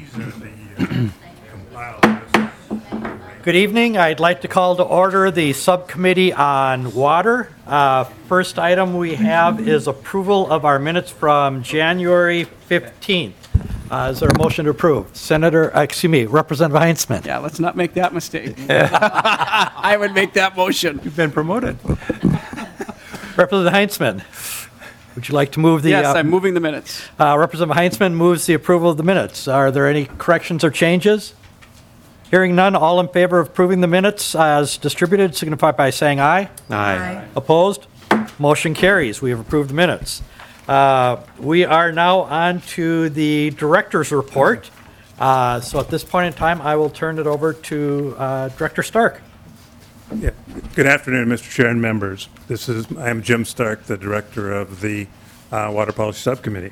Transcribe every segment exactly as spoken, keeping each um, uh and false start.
These are the uh, compiled lists. Good evening. I'd like to call to order the Subcommittee on Water. Uh, First item we have is approval of our minutes from January fifteenth. Uh, Is there a motion to approve? Senator, uh, excuse me, Representative Heinzman. Yeah, let's not make that mistake. I would make that motion. You've been promoted. Representative Heinzman, would you like to move the... Yes, uh, I'm moving the minutes. uh, Representative Heinzman moves the approval of the minutes. Are there any corrections or changes? Hearing none, all in favor of approving the minutes as distributed signify by saying aye. Aye. Opposed? Motion carries. We have approved the minutes. Uh, We are now on to the director's report. Uh, So at this point in time, I will turn it over to uh, Director Stark. Yeah. Good afternoon, Mister Chair and members. This is, I am Jim Stark, the Director of the uh, Water Policy Subcommittee.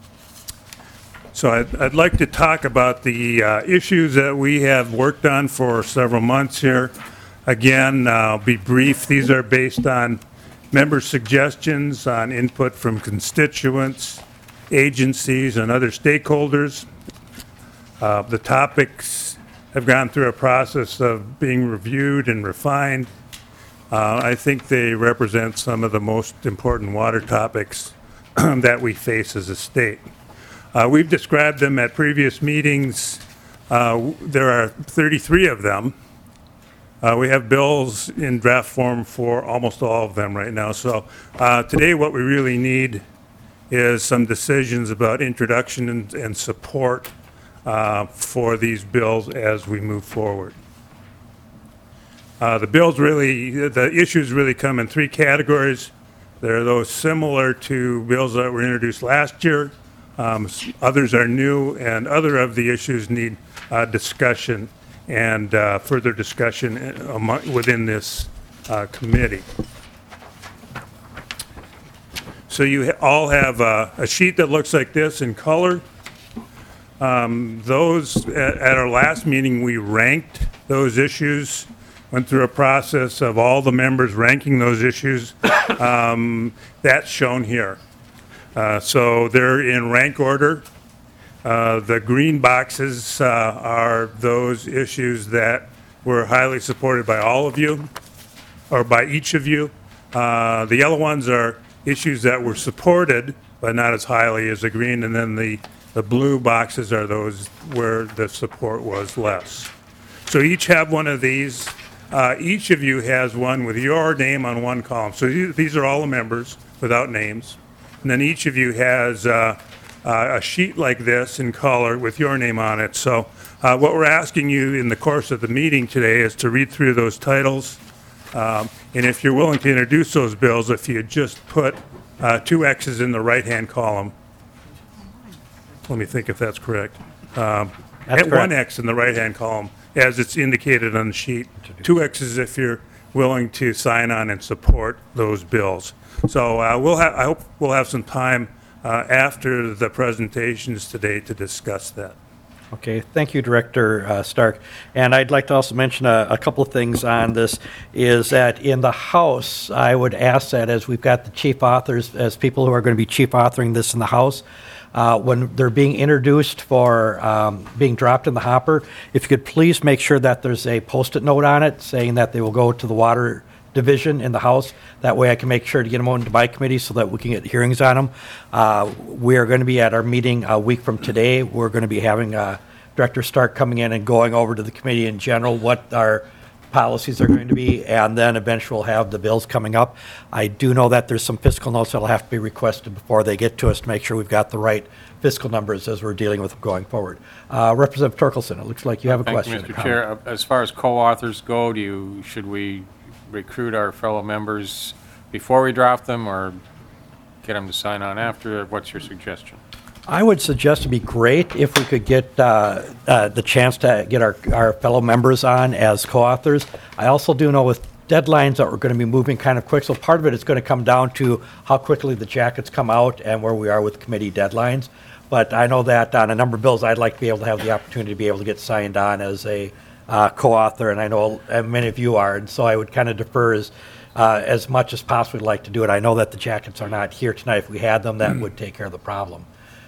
So I'd, I'd like to talk about the uh, issues that we have worked on for several months here. Again, uh, I'll be brief. These are based on member suggestions, on input from constituents, agencies, and other stakeholders. Uh, the topics have gone through a process of being reviewed and refined. Uh, I think they represent some of the most important water topics that we face as a state. Uh, we've described them at previous meetings. Uh, there are thirty-three of them. Uh, we have bills in draft form for almost all of them right now. So uh, today what we really need is some decisions about introduction and, and support uh, for these bills as we move forward. Uh, the bills really, the issues really come in three categories. There are those similar to bills that were introduced last year. Um, others are new, and other of the issues need uh, discussion and uh, further discussion among, within this uh, committee. So you ha- all have uh, a sheet that looks like this in color. Um, those, at, at our last meeting, we ranked those issues, went through a process of all the members ranking those issues. Um, that's shown here. Uh, so they're in rank order. Uh, the green boxes uh, are those issues that were highly supported by all of you, or by each of you. Uh, the yellow ones are issues that were supported, but not as highly as the green, and then the, the blue boxes are those where the support was less. So each have one of these. Uh, each of you has one with your name on one column. So you, these are all the members without names. And then each of you has uh, uh, a sheet like this in color with your name on it. So uh, what we're asking you in the course of the meeting today is to read through those titles. Um, and if you're willing to introduce those bills, if you just put uh, two X's in the right-hand column. Let me think if that's correct. Um, That's and correct. one X in the right-hand column, as it's indicated on the sheet. Two X's if you're willing to sign on and support those bills. So uh, we'll have, I hope we'll have some time uh, after the presentations today to discuss that. Okay, thank you, Director uh, Stark. And I'd like to also mention a, a couple of things on this, is that in the House, I would ask that as we've got the chief authors, as people who are going to be chief authoring this in the House, uh, when they're being introduced for um, being dropped in the hopper, if you could please make sure that there's a Post-it note on it saying that they will go to the Water Division in the House. That way I can make sure to get them on to my committee so that we can get hearings on them. Uh, we are going to be at our meeting a week from today. We're going to be having uh, Director Stark coming in and going over to the committee in general what our policies are going to be, and then eventually we'll have the bills coming up. I do know that there's some fiscal notes that'll have to be requested before they get to us to make sure we've got the right fiscal numbers as we're dealing with them going forward. Uh, Representative Torkelson, it looks like you have a Thank question. you, Mister Chair. Uh, As far as co-authors go, do you, should we recruit our fellow members before we draft them, or get them to sign on after? What's your suggestion? I would suggest it'd be great if we could get uh, uh, the chance to get our, our fellow members on as co-authors. I also do know with deadlines that we're going to be moving kind of quick, so part of it is going to come down to how quickly the jackets come out and where we are with committee deadlines. But I know that on a number of bills, I'd like to be able to have the opportunity to be able to get signed on as a uh, co-author, and I know uh, many of you are, and so I would kind of defer as uh, as much as possible like to do it. I know that the jackets are not here tonight. If we had them, that would take care of the problem.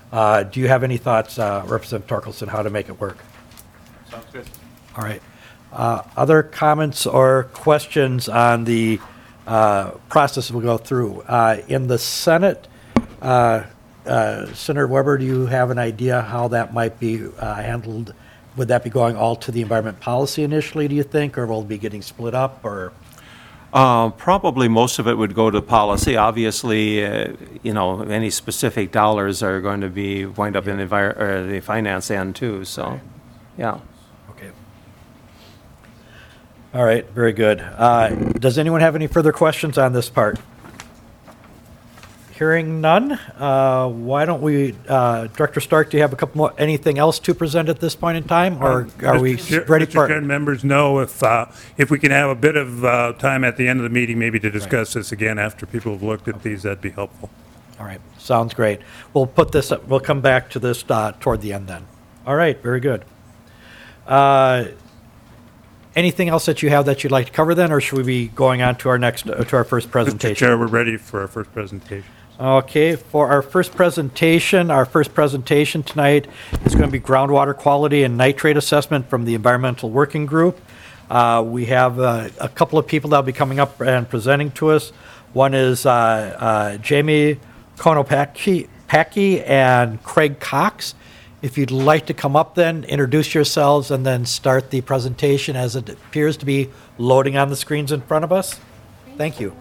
Uh, Do you have any thoughts, uh, Representative Torkelson, how to make it work? Sounds good. All right. Uh, Other comments or questions on the uh, process we'll go through? Uh, In the Senate, uh, uh, Senator Weber, do you have an idea how that might be uh, handled? Would that be going all to the environment policy initially, do you think, or will it be getting split up, or? Uh, Probably most of it would go to policy. Obviously, uh, you know, any specific dollars are going to be wind up in the envir- or the finance end too, so, yeah. Okay. All right, very good. Uh, Does anyone have any further questions on this part? Hearing none, uh, why don't we, uh, Director Stark, do you have a couple more, anything else to present at this point in time, or are we Mister Chair- ready Mister for? Chair, members know if, uh, if we can have a bit of uh, time at the end of the meeting, maybe to discuss this again after people have looked at these, that'd be helpful. All right, sounds great. We'll put this, up- we'll come back to this uh, toward the end then. All right, very good. Uh, Anything else that you have that you'd like to cover then, or should we be going on to our next, uh, to our first Mister presentation? Chair, we're ready for our first presentation. Okay, for our first presentation, our first presentation tonight is going to be groundwater quality and nitrate assessment from the Environmental Working Group. Uh, We have uh, a couple of people that will be coming up and presenting to us. One is uh, uh, Jamie Konopaki Packy and Craig Cox. If you'd like to come up then, introduce yourselves, and then start the presentation as it appears to be loading on the screens in front of us. Thank you.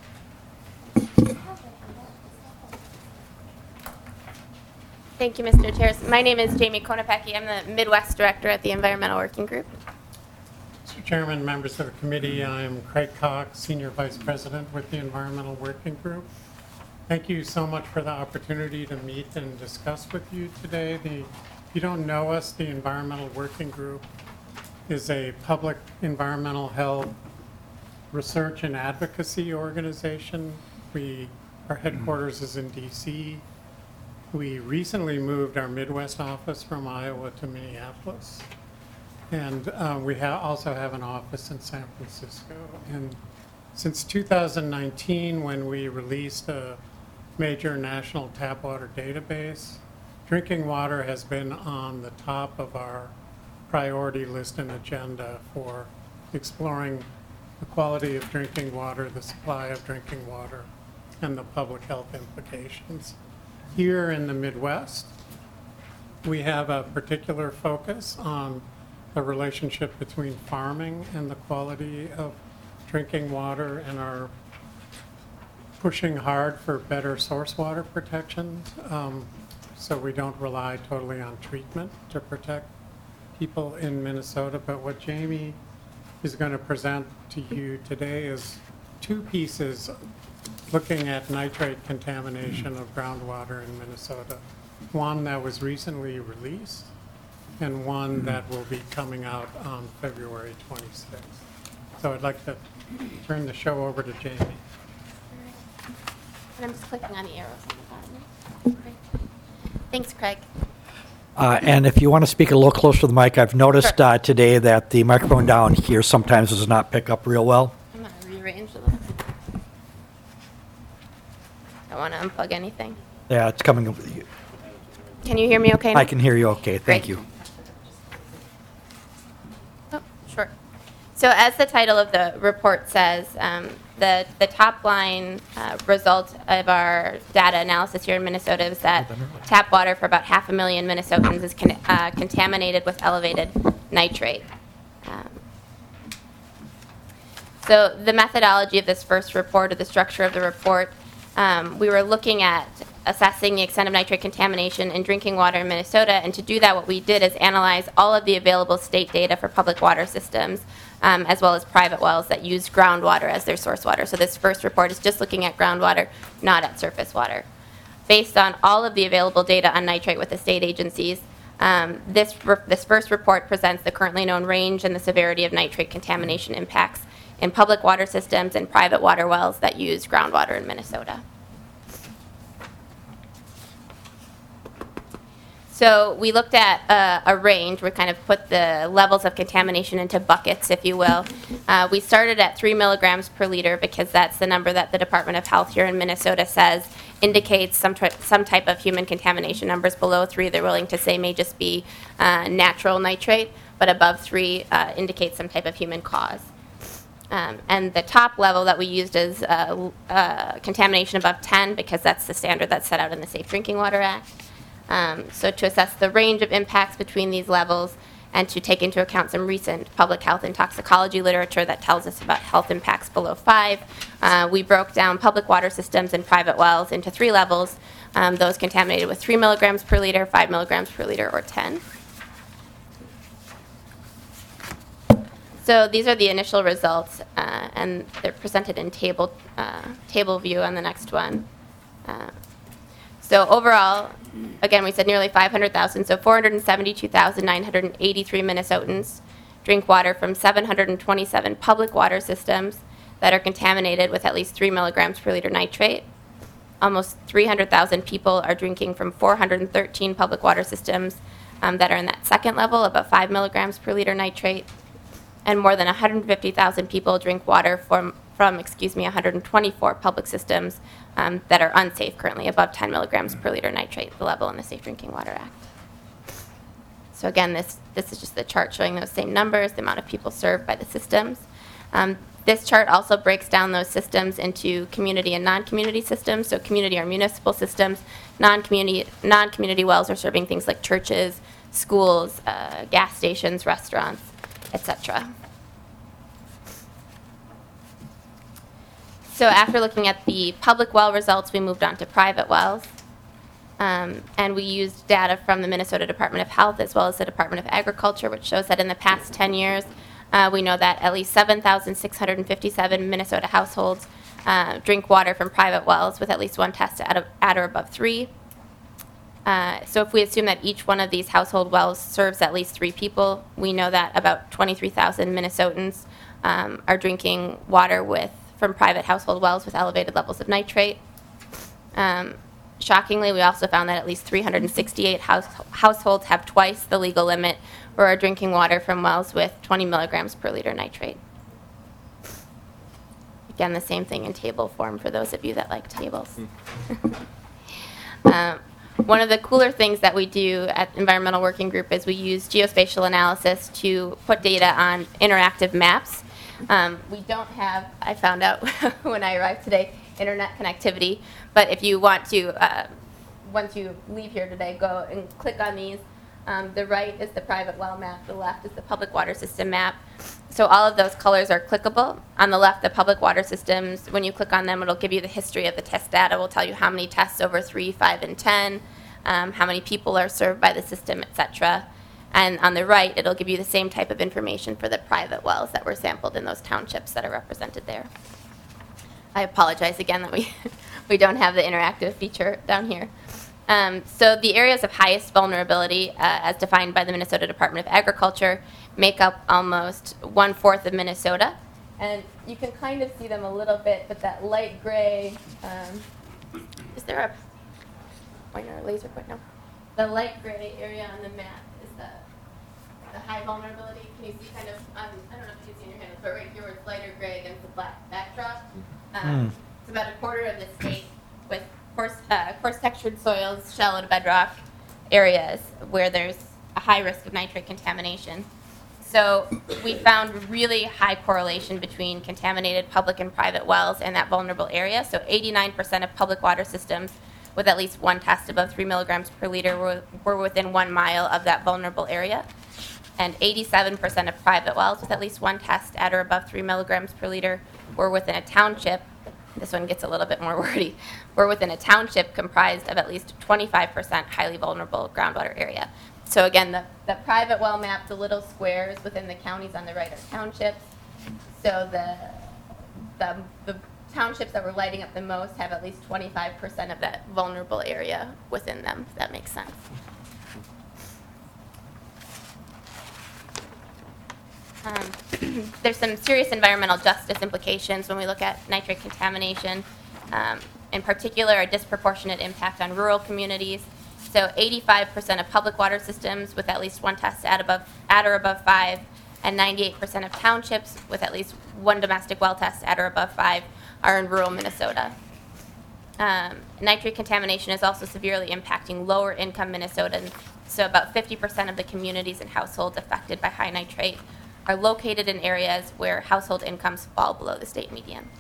Thank you, Mister Chair. My name is Jamie Konopecki. I'm the Midwest Director at the Environmental Working Group. Mister Chairman, members of the committee, I am Craig Cox, Senior Vice President with the Environmental Working Group. Thank you so much for the opportunity to meet and discuss with you today. The, if you don't know us, the Environmental Working Group is a public environmental health research and advocacy organization. We, our headquarters is in D C We recently moved our Midwest office from Iowa to Minneapolis. And uh, we ha- also have an office in San Francisco. And since two thousand nineteen, when we released a major national tap water database, drinking water has been on the top of our priority list and agenda for exploring the quality of drinking water, the supply of drinking water, and the public health implications. Here in the Midwest, we have a particular focus on the relationship between farming and the quality of drinking water, and are pushing hard for better source water protection, um, so we don't rely totally on treatment to protect people in Minnesota. But what Jamie is going to present to you today is two pieces looking at nitrate contamination of groundwater in Minnesota. One that was recently released, and one that will be coming out on February twenty-sixth. So I'd like to turn the show over to Jamie. And I'm just clicking on the arrows on the bottom. Okay. Thanks, Craig. Uh, And if you want to speak a little closer to the mic, I've noticed Sure. uh, today that the microphone down here sometimes does not pick up real well. I'm going to rearrange a little bit. Don't want to unplug anything. Yeah, it's coming. Can you hear me okay now? I can hear you okay, thank Great. you. Oh, sure. So as the title of the report says, um, the, the top line uh, result of our data analysis here in Minnesota is that tap water for about half a million Minnesotans is con- uh, contaminated with elevated nitrate. Um, so the methodology of this first report, or the structure of the report, um, we were looking at assessing the extent of nitrate contamination in drinking water in Minnesota, and to do that what we did is analyze all of the available state data for public water systems, um, as well as private wells that use groundwater as their source water. So this first report is just looking at groundwater, not at surface water. Based on all of the available data on nitrate with the state agencies, um, this, re- this first report presents the currently known range and the severity of nitrate contamination impacts in public water systems and private water wells that use groundwater in Minnesota. So we looked at uh, a range. We kind of put the levels of contamination into buckets, if you will. Uh, we started at three milligrams per liter because that's the number that the Department of Health here in Minnesota says indicates some, tri- some type of human contamination. Numbers below three, they're willing to say may just be uh, natural nitrate, but above three uh, indicates some type of human cause. Um, and the top level that we used is uh, uh, contamination above ten, because that's the standard that's set out in the Safe Drinking Water Act. Um, so to assess the range of impacts between these levels and to take into account some recent public health and toxicology literature that tells us about health impacts below five, uh, we broke down public water systems and private wells into three levels, um, those contaminated with three milligrams per liter, five milligrams per liter, or ten. So these are the initial results, uh, and they're presented in table, uh, table view on the next one. Uh, So overall, again, we said nearly five hundred thousand, so four hundred seventy-two thousand nine hundred eighty-three Minnesotans drink water from seven hundred twenty-seven public water systems that are contaminated with at least three milligrams per liter nitrate. Almost three hundred thousand people are drinking from four hundred thirteen public water systems um, that are in that second level, about five milligrams per liter nitrate. And more than one hundred fifty thousand people drink water from, from excuse me, one hundred twenty-four public systems um, that are unsafe currently, above ten milligrams per liter nitrate, the level in the Safe Drinking Water Act. So again, this, this is just the chart showing those same numbers, the amount of people served by the systems. Um, this chart also breaks down those systems into community and non-community systems. So community are municipal systems. Non-community, non-community wells are serving things like churches, schools, uh, gas stations, restaurants, et cetera. So after looking at the public well results, we moved on to private wells. Um, and we used data from the Minnesota Department of Health as well as the Department of Agriculture, which shows that in the past ten years, uh, we know that at least seven thousand six hundred fifty-seven Minnesota households uh, drink water from private wells with at least one test at, a, at or above three. Uh, so if we assume that each one of these household wells serves at least three people, we know that about twenty-three thousand Minnesotans um, are drinking water with from private household wells with elevated levels of nitrate. Um, shockingly, we also found that at least three hundred sixty-eight house, households have twice the legal limit or are drinking water from wells with twenty milligrams per liter nitrate. Again, the same thing in table form for those of you that like tables. um, One of the cooler things that we do at Environmental Working Group is we use geospatial analysis to put data on interactive maps. Um, we don't have, I found out when I arrived today, internet connectivity, but if you want to, uh, once you leave here today, go and click on these. Um, the right is the private well map, the left is the public water system map. So all of those colors are clickable. On the left, the public water systems, when you click on them, it'll give you the history of the test data. Will tell you how many tests over three, five, and ten, um, how many people are served by the system, et cetera. And on the right, it'll give you the same type of information for the private wells that were sampled in those townships that are represented there. I apologize again that we, we don't have the interactive feature down here. Um, so the areas of highest vulnerability, uh, as defined by the Minnesota Department of Agriculture, make up almost one-fourth of Minnesota. And you can kind of see them a little bit, but that light gray, um, is there a pointer or laser pointer? No. The light gray area on the map is the, the high vulnerability. Can you see kind of, um, I don't know if you can see in your hand, but right here where it's lighter gray against the black backdrop. Um, mm. It's about a quarter of the state with coarse, uh, coarse textured soils, shallow to bedrock areas where there's a high risk of nitrate contamination. So we found really high correlation between contaminated public and private wells in that vulnerable area. So eighty-nine percent of public water systems with at least one test above three milligrams per liter were, were within one mile of that vulnerable area. And eighty-seven percent of private wells with at least one test at or above three milligrams per liter were within a township. This one gets a little bit more wordy. We're within a township comprised of at least twenty-five percent highly vulnerable groundwater area. So again, the, the private well map, the little squares within the counties on the right are townships. So the, the, the townships that were lighting up the most have at least twenty-five percent of that vulnerable area within them, if that makes sense. Um, there's some serious environmental justice implications when we look at nitrate contamination, um, in particular a disproportionate impact on rural communities. So eighty-five percent of public water systems with at least one test at, above, at or above five, and ninety-eight percent of townships with at least one domestic well test at or above five are in rural Minnesota. Um, nitrate contamination is also severely impacting lower income Minnesotans. So about fifty percent of the communities and households affected by high nitrate are located in areas where household incomes fall below the state median.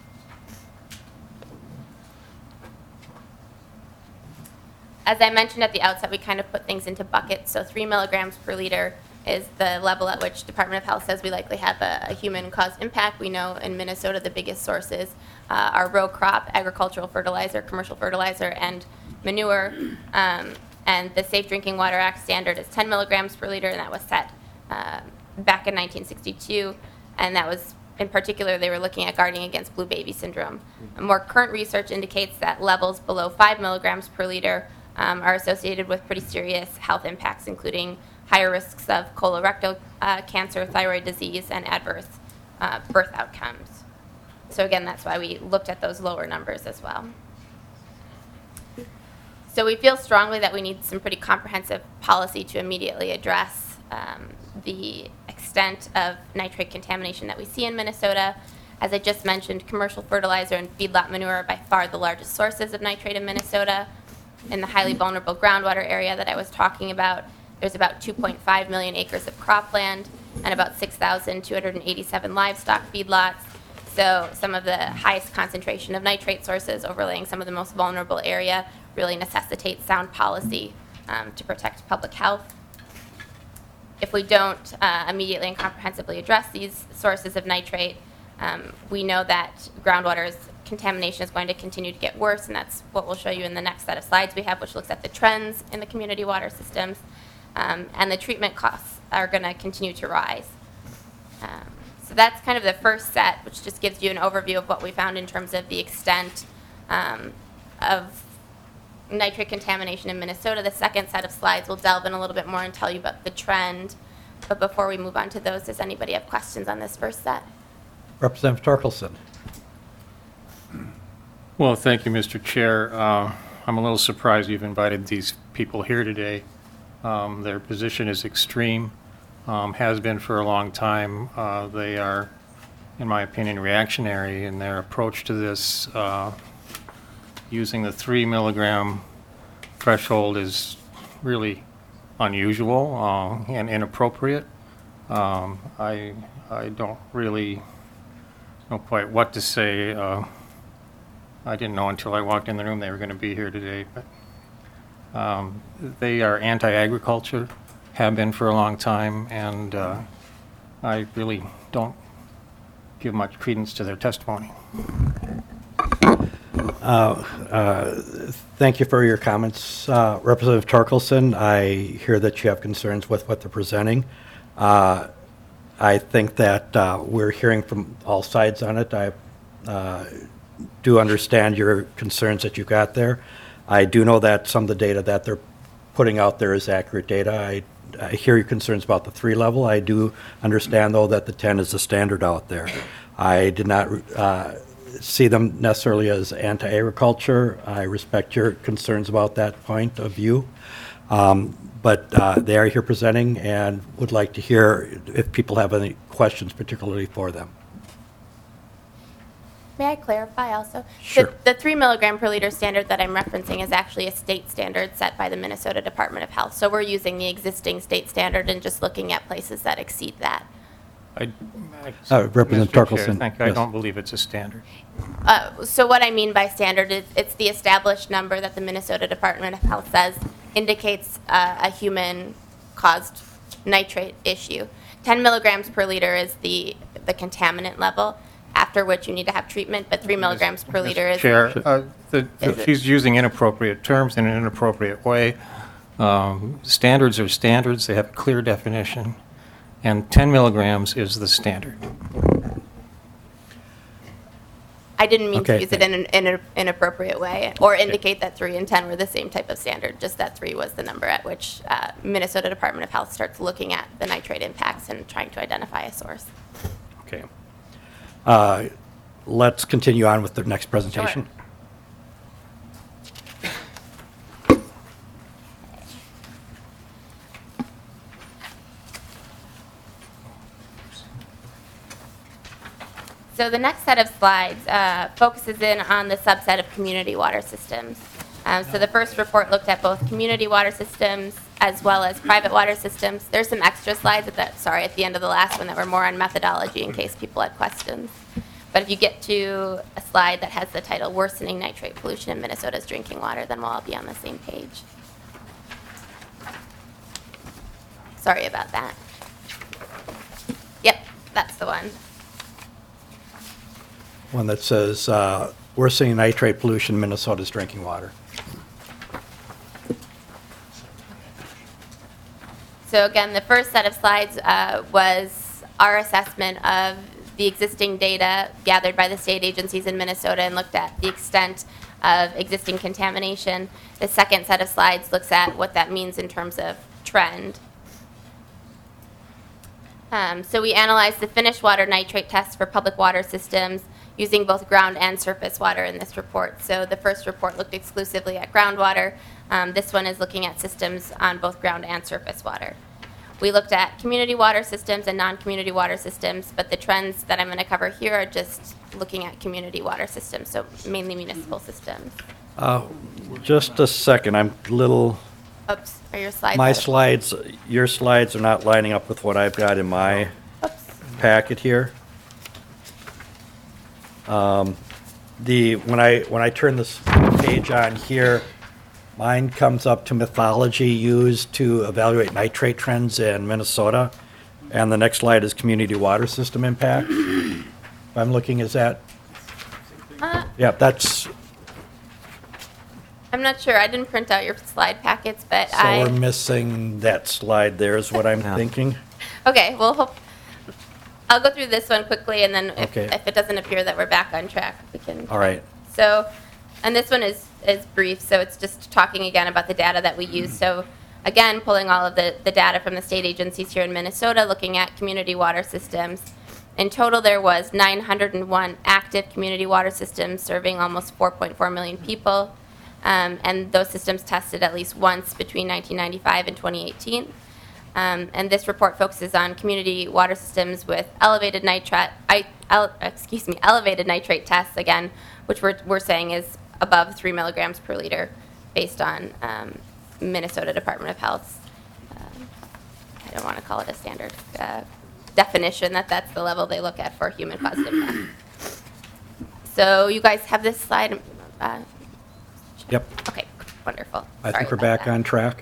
As I mentioned at the outset, we kind of put things into buckets. So three milligrams per liter is the level at which Department of Health says we likely have a, a human-caused impact. We know in Minnesota the biggest sources uh, are row crop, agricultural fertilizer, commercial fertilizer, and manure. Um, and the Safe Drinking Water Act standard is ten milligrams per liter, and that was set uh, back in nineteen sixty-two. And that was, in particular, they were looking at guarding against blue baby syndrome. More current research indicates that levels below five milligrams per liter um, are associated with pretty serious health impacts, including higher risks of colorectal uh, cancer, thyroid disease, and adverse uh, birth outcomes. So again, that's why we looked at those lower numbers as well. So we feel strongly that we need some pretty comprehensive policy to immediately address um, the extent of nitrate contamination that we see in Minnesota. As I just mentioned, commercial fertilizer and feedlot manure are by far the largest sources of nitrate in Minnesota. In the highly vulnerable groundwater area that I was talking about, there's about two point five million acres of cropland and about six thousand two hundred eighty-seven livestock feedlots. So some of the highest concentration of nitrate sources overlaying some of the most vulnerable area really necessitates sound policy um, to protect public health. If we don't uh, immediately and comprehensively address these sources of nitrate, um, we know that groundwater's contamination is going to continue to get worse, and that's what we'll show you in the next set of slides we have, which looks at the trends in the community water systems. Um, and the treatment costs are going to continue to rise. Um, so that's kind of the first set, which just gives you an overview of what we found in terms of the extent um, of nitrate contamination in Minnesota. The second set of slides will delve in a little bit more and tell you about the trend. But before we move on to those, does anybody have questions on this first set? Representative Torkelson. Well, thank you, Mister Chair. Uh, I'm a little surprised you've invited these people here today. Um, their position is extreme, um, has been for a long time. Uh, they are, in my opinion, reactionary in their approach to this. Uh, using the three milligram threshold is really unusual uh, and inappropriate. Um, I, I don't really know quite what to say. Uh, I didn't know until I walked in the room they were going to be here today. But um, they are anti-agriculture, have been for a long time, and uh, I really don't give much credence to their testimony. Uh, uh, Thank you for your comments, uh, Representative Torkelson. I hear that you have concerns with what they're presenting. Uh, I think that uh, we're hearing from all sides on it. I uh, do understand your concerns that you got there. I do know that some of the data that they're putting out there is accurate data. I, I hear your concerns about the three level. I do understand, though, that the ten is the standard out there. I did not uh, see them necessarily as anti-agriculture. I respect your concerns about that point of view. Um, but uh, they are here presenting and would like to hear if people have any questions particularly for them. May I clarify also? Sure. The, the three milligram per liter standard that I'm referencing is actually a state standard set by the Minnesota Department of Health. So we're using the existing state standard and just looking at places that exceed that. I, I, Uh, Representative Mister Chair, Torkelson, thank you. I yes. don't believe it's a standard. Uh, so what I mean by standard is it's the established number that the Minnesota Department of Health says indicates uh, a human-caused nitrate issue. ten milligrams per liter is the, the contaminant level, after which you need to have treatment, but three milligrams per liter is... Chair, uh, the, Is the, it- she's using inappropriate terms in an inappropriate way. Um, standards are standards. They have a clear definition, and ten milligrams is the standard. I didn't mean Okay. to use it in an, in an inappropriate way or indicate that three and ten were the same type of standard, just that three was the number at which uh, Minnesota Department of Health starts looking at the nitrate impacts and trying to identify a source. Okay. Uh, Let's continue on with the next presentation. So the next set of slides uh, focuses in on the subset of community water systems. Um, so the first report looked at both community water systems as well as private water systems. There's some extra slides at the, sorry, at the end of the last one that were more on methodology in case people had questions. But if you get to a slide that has the title Worsening Nitrate Pollution in Minnesota's Drinking Water, then we'll all be on the same page. Sorry about that. Yep, that's the one. One that says, uh, worsening nitrate pollution in Minnesota's drinking water. So again, the first set of slides uh, was our assessment of the existing data gathered by the state agencies in Minnesota and looked at the extent of existing contamination. The second set of slides looks at what that means in terms of trend. Um, so we analyzed the finished water nitrate tests for public water systems using both ground and surface water in this report. So the first report looked exclusively at groundwater. Um, this one is looking at systems on both ground and surface water. We looked at community water systems and non-community water systems, but the trends that I'm going to cover here are just looking at community water systems, so mainly municipal systems. Uh, Just a second, I'm a little, Oops, are your slides? my out of- slides, your slides are not lining up with what I've got in my Oops. packet here. Um, The, when I, when I turn this page on here, mine comes up to methodology used to evaluate nitrate trends in Minnesota, and the next slide is community water system impact. If I'm looking, is that, Uh, yeah, that's, I'm not sure. I didn't print out your slide packets, but so I. we're missing that slide there is what I'm Yeah. thinking. Okay, well, hope, I'll go through this one quickly, and then if, Okay. if it doesn't appear that we're back on track, we can. All right. So, and this one is, is brief, so it's just talking again about the data that we use. So, again, pulling all of the, the data from the state agencies here in Minnesota, looking at community water systems. In total, there was nine hundred one active community water systems serving almost four point four million people. Um, and those systems tested at least once between nineteen ninety-five and twenty eighteen. Um, and this report focuses on community water systems with elevated nitrate, I, el, excuse me, elevated nitrate tests again, which we're, we're saying is above three milligrams per liter, based on um, Minnesota Department of Health's. Um, I don't want to call it a standard uh, definition that that's the level they look at for human positive tests. So you guys have this slide. Uh, Yep, okay, wonderful. I Sorry think we're about back that. on track.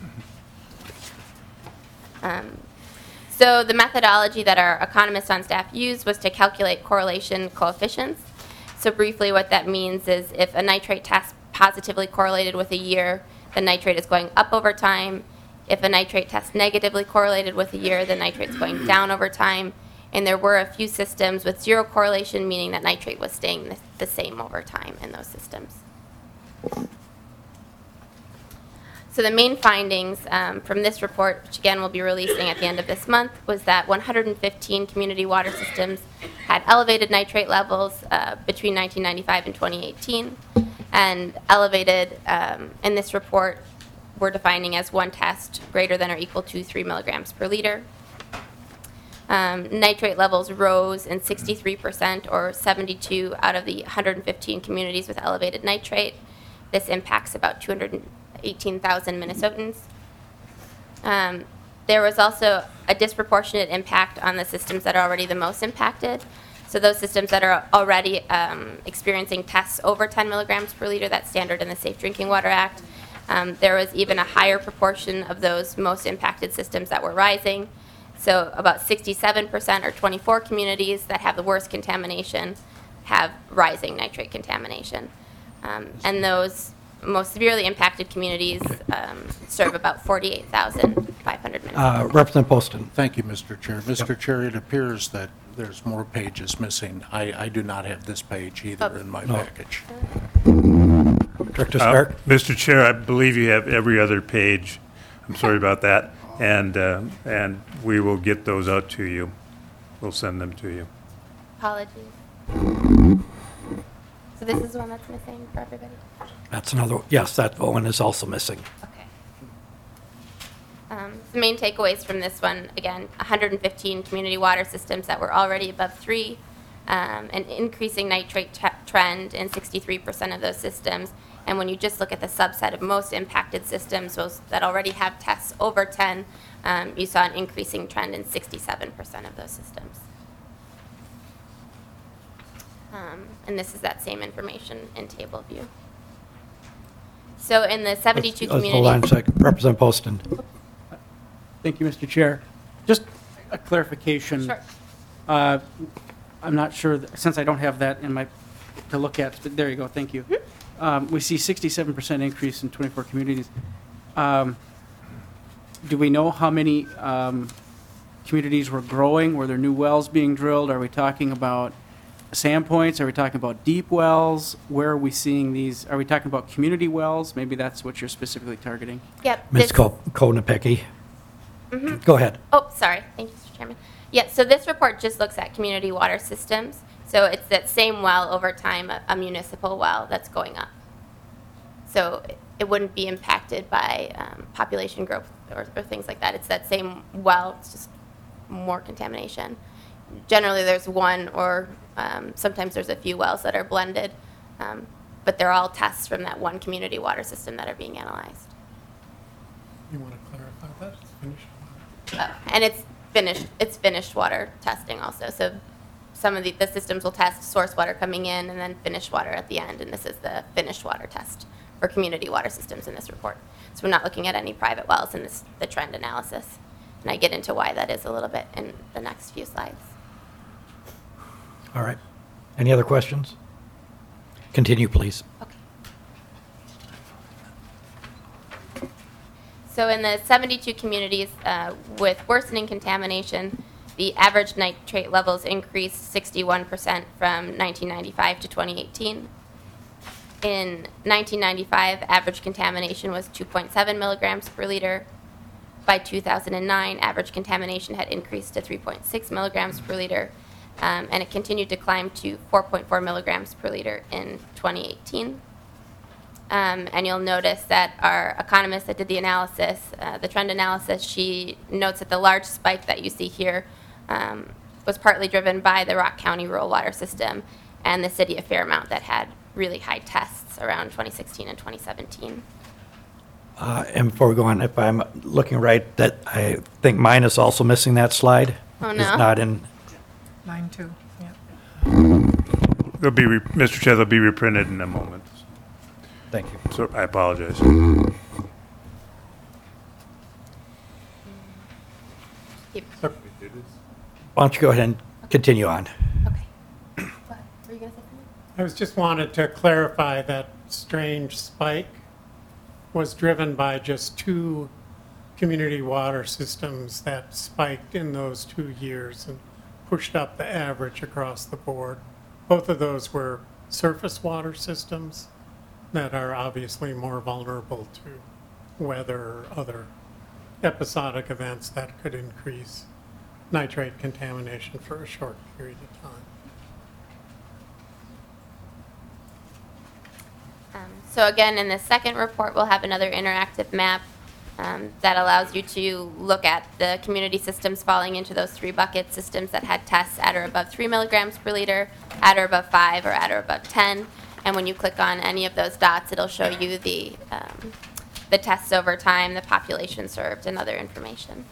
Um, so the methodology that our economists on staff used was to calculate correlation coefficients. So briefly what that means is if a nitrate test positively correlated with a year, the nitrate is going up over time. If a nitrate test negatively correlated with a year, the nitrate's going down over time. And there were a few systems with zero correlation, meaning that nitrate was staying the, the same over time in those systems. So the main findings um, from this report, which again we'll be releasing at the end of this month, was that one hundred fifteen community water systems had elevated nitrate levels uh, between nineteen ninety-five and twenty eighteen. And elevated um, in this report we're defining as one test greater than or equal to three milligrams per liter. Um, nitrate levels rose in sixty-three percent or seventy-two out of the one hundred fifteen communities with elevated nitrate. This impacts about two hundred eighteen thousand Minnesotans. Um, there was also a disproportionate impact on the systems that are already the most impacted. So those systems that are already um, experiencing tests over ten milligrams per liter, that's standard in the Safe Drinking Water Act. Um, there was even a higher proportion of those most impacted systems that were rising. So about sixty-seven percent or twenty-four communities that have the worst contamination have rising nitrate contamination. Um, and those most severely impacted communities um, serve about forty-eight thousand five hundred Minnesotans. Uh, Representative Poston. Thank you, Mister Chair. Mister Chair, it appears that there's more pages missing. I, I do not have this page either Oh. in my No. package. Director Uh, Stark? Mister Chair, I believe you have every other page. I'm sorry about that. And, uh, and we will get those out to you. We'll send them to you. Apologies. So this is the one that's missing for everybody? That's another, yes, that one is also missing. Okay. Um, the main takeaways from this one, again, one hundred fifteen community water systems that were already above three, um, an increasing nitrate t- trend in sixty-three percent of those systems, And when you just look at the subset of most impacted systems, those that already have tests over ten, um, you saw an increasing trend in sixty-seven percent of those systems. Um, and this is that same information in table view. So in the seventy-two Let's- let's communities. Hold on a second. Representative Poston. Thank you, Mister Chair. Just a clarification. Sure. Uh, I'm not sure, that- since I don't have that in my, to look at, but there you go, thank you. Um, We see sixty-seven percent increase in twenty-four communities. Um, Do we know how many um, communities were growing? Were there new wells being drilled? Are we talking about sand points? Are we talking about deep wells? Where are we seeing these? Are we talking about community wells? Maybe that's what you're specifically targeting. Yep. Miz this- Ko- Konopecki. Go ahead. Oh, sorry. Thank you, Mister Chairman. Yeah, so this report just looks at community water systems. So it's that same well over time, a, a municipal well that's going up. So it, it wouldn't be impacted by um, population growth or, or things like that. It's that same well, it's just more contamination. Generally, there's one or um, sometimes there's a few wells that are blended, um, but they're all tests from that one community water system that are being analyzed. You want to clarify that? It's finished. Uh, and it's finished. It's finished water testing also. So some of the, the systems will test source water coming in and then finished water at the end. And this is the finished water test for community water systems in this report. So we're not looking at any private wells in this the trend analysis. And I get into why that is a little bit in the next few slides. All right. Any other questions? Continue, please. Okay. So in the seventy-two communities uh, with worsening contamination, the average nitrate levels increased sixty-one percent from nineteen ninety-five to twenty eighteen. In nineteen ninety-five, average contamination was two point seven milligrams per liter. By two thousand nine, average contamination had increased to three point six milligrams per liter, um, and it continued to climb to four point four milligrams per liter in twenty eighteen. Um, and you'll notice that our economist that did the analysis, uh, the trend analysis, she notes that the large spike that you see here um, was partly driven by the Rock County rural water system and the city of Fairmount that had really high tests around twenty sixteen and twenty seventeen. Uh, And before we go on, if I'm looking right, that I think mine is also missing that slide. Oh, It's no. not in, Mine too, yeah. They'll be, re- Mister Chair, they'll be reprinted in a moment. thank you. So I apologize. Keep- Why don't you go ahead and continue on? Okay. Go ahead. Were you going to say something? I was just wanted to clarify that strange spike was driven by just two community water systems that spiked in those two years and pushed up the average across the board. Both of those were surface water systems that are obviously more vulnerable to weather or other episodic events that could increase nitrate contamination for a short period of time. Um, So again, in the second report, we'll have another interactive map um, that allows you to look at the community systems falling into those three bucket systems that had tests at or above three milligrams per liter, at or above five, or at or above ten. And when you click on any of those dots, it'll show you the, um, the tests over time, the population served, and other information.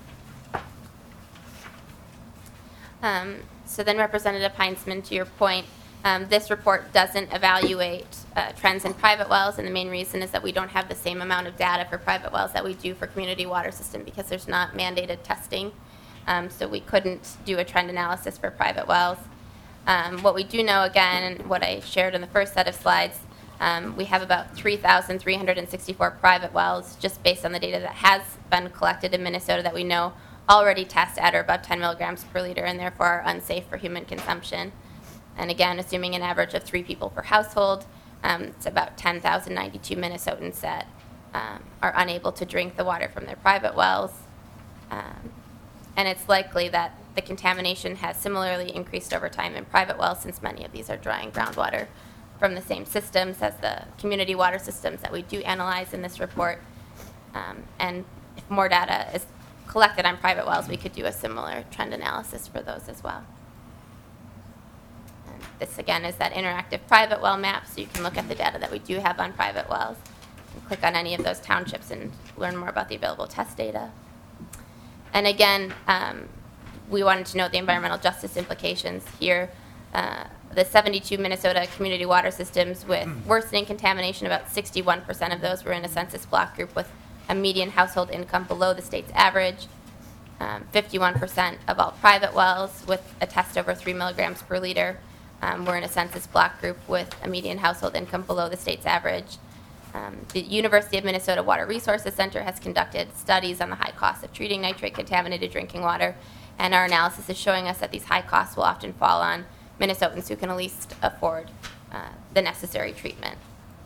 Um, So then Representative Heinzman, to your point, um, this report doesn't evaluate uh, trends in private wells, and the main reason is that we don't have the same amount of data for private wells that we do for community water system because there's not mandated testing. Um, So we couldn't do a trend analysis for private wells. Um, What we do know, again, and what I shared in the first set of slides, um, we have about three thousand three hundred sixty-four private wells, just based on the data that has been collected in Minnesota that we know already test at or above ten milligrams per liter and therefore are unsafe for human consumption. And again, assuming an average of three people per household, um, it's about ten thousand ninety-two Minnesotans that um, are unable to drink the water from their private wells. Um, and it's likely that the contamination has similarly increased over time in private wells since many of these are drawing groundwater from the same systems as the community water systems that we do analyze in this report. Um, and if more data is collected on private wells, we could do a similar trend analysis for those as well. And this, again, is that interactive private well map, so you can look at the data that we do have on private wells. And click on any of those townships and learn more about the available test data. And again, um, we wanted to note the environmental justice implications here. Uh, the seventy-two Minnesota community water systems with worsening contamination, about sixty-one percent of those were in a census block group with a median household income below the state's average. Um, fifty-one percent of all private wells with a test over three milligrams per liter um, were in a census block group with a median household income below the state's average. Um, the University of Minnesota Water Resources Center has conducted studies on the high cost of treating nitrate-contaminated drinking water, and our analysis is showing us that these high costs will often fall on Minnesotans who can at least afford uh, the necessary treatment.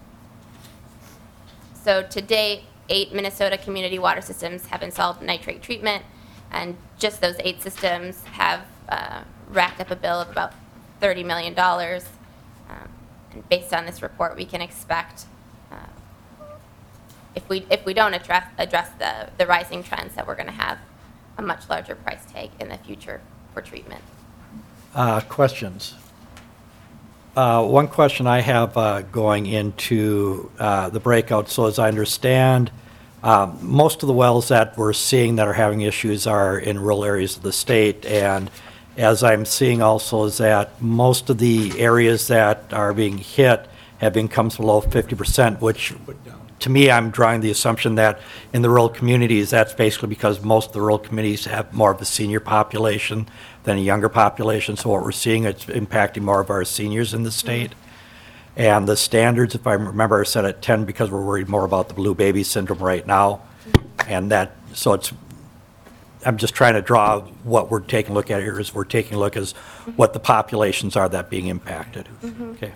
So to date, eight Minnesota community water systems have installed nitrate treatment, and just those eight systems have uh, racked up a bill of about thirty million dollars. Um, and based on this report, we can expect, uh, if we if we don't address address the the rising trends, that we're going to have a much larger price tag in the future for treatment. Uh, Questions? Uh, One question I have uh, going into uh, the breakout, so as I understand, um, most of the wells that we're seeing that are having issues are in rural areas of the state, and as I'm seeing also is that most of the areas that are being hit have incomes below fifty percent, which to me, I'm drawing the assumption that in the rural communities, that's basically because most of the rural communities have more of a senior population than a younger population. So what we're seeing, it's impacting more of our seniors in the state. And the standards, if I remember, are set at ten because we're worried more about the blue baby syndrome right now. And that, so it's, I'm just trying to draw what we're taking a look at here is we're taking a look as what the populations are that being impacted. Okay.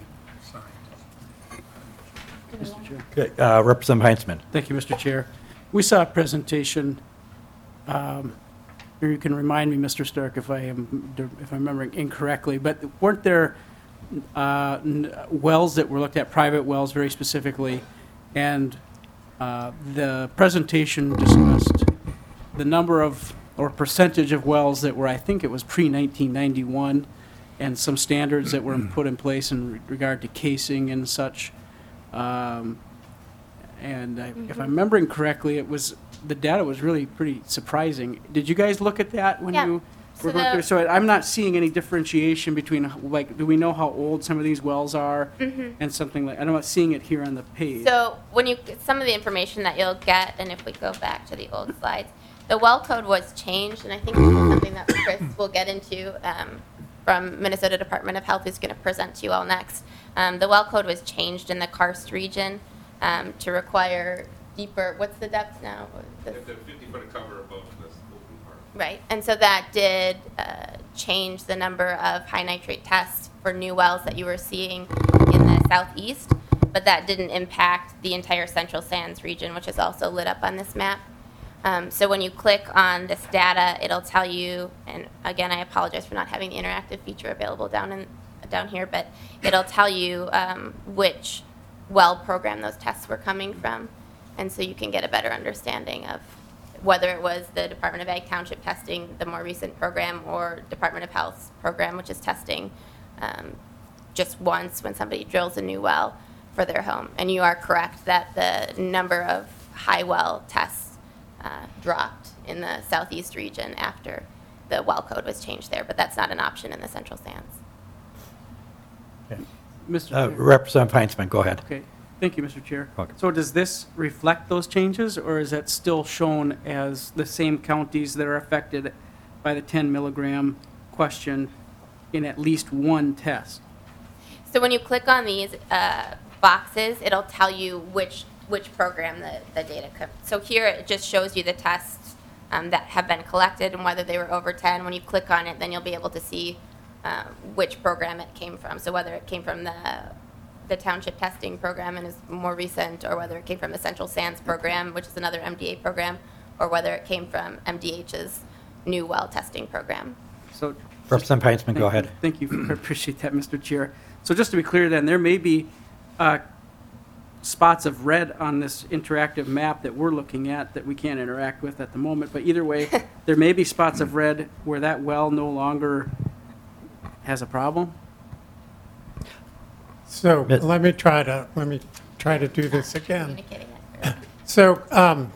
Mister Chair. Good. Uh, Representative Heinzman. Thank you, Mister Chair. We saw a presentation, um, or you can remind me, Mister Stark, if I am, if I'm remembering incorrectly, but weren't there uh, n- wells that were looked at, private wells very specifically, and uh, the presentation discussed the number of, or percentage of wells that were, I think it was pre nineteen ninety-one, and some standards that were put in place in re- regard to casing and such. Um, and I, if I'm remembering correctly, it was, the data was really pretty surprising. Did you guys look at that when Yeah. you So were going the- through? So I'm not seeing any differentiation between, like, do we know how old some of these wells are and something like, I'm not seeing it here on the page. So when you, some of the information that you'll get, and if we go back to the old slides, the well code was changed, and I think this is something that Chris will get into um, from Minnesota Department of Health, who's going to present to you all next. Um, the well code was changed in the karst region um, to require deeper, what's the depth now? The- The fifty-foot cover above this open part. Right, and so that did uh, change the number of high nitrate tests for new wells that you were seeing in the southeast, but that didn't impact the entire Central Sands region, which is also lit up on this map. Um, so when you click on this data, it'll tell you, and again, I apologize for not having the interactive feature available down in down here, but it'll tell you um, which well program those tests were coming from, and so you can get a better understanding of whether it was the Department of Ag Township testing the more recent program or Department of Health's program, which is testing um, just once when somebody drills a new well for their home. And you are correct that the number of high well tests uh, dropped in the southeast region after the well code was changed there, but that's not an option in the Central Sands. Mister Uh, Chair. Representative Heinzman, go ahead. Okay, thank you, Mister Chair. Okay. So does this reflect those changes, or is that still shown as the same counties that are affected by the ten milligram question in at least one test? So when you click on these uh, boxes, it'll tell you which which program the, the data comes. So here it just shows you the tests um, that have been collected and whether they were over ten. When you click on it, then you'll be able to see uh, which program it came from. So whether it came from the the township testing program and is more recent, or whether it came from the Central Sands program, which is another M D A program, or whether it came from M D H's new well testing program. So Representative Heinzman, go Thank you. ahead. Thank you. I appreciate that, Mister Chair. So just to be clear then, there may be uh, spots of red on this interactive map that we're looking at that we can't interact with at the moment, but either way, there may be spots of red where that well no longer has a problem? So Miss- let me try to, let me try to do this again. Communicating that. So um,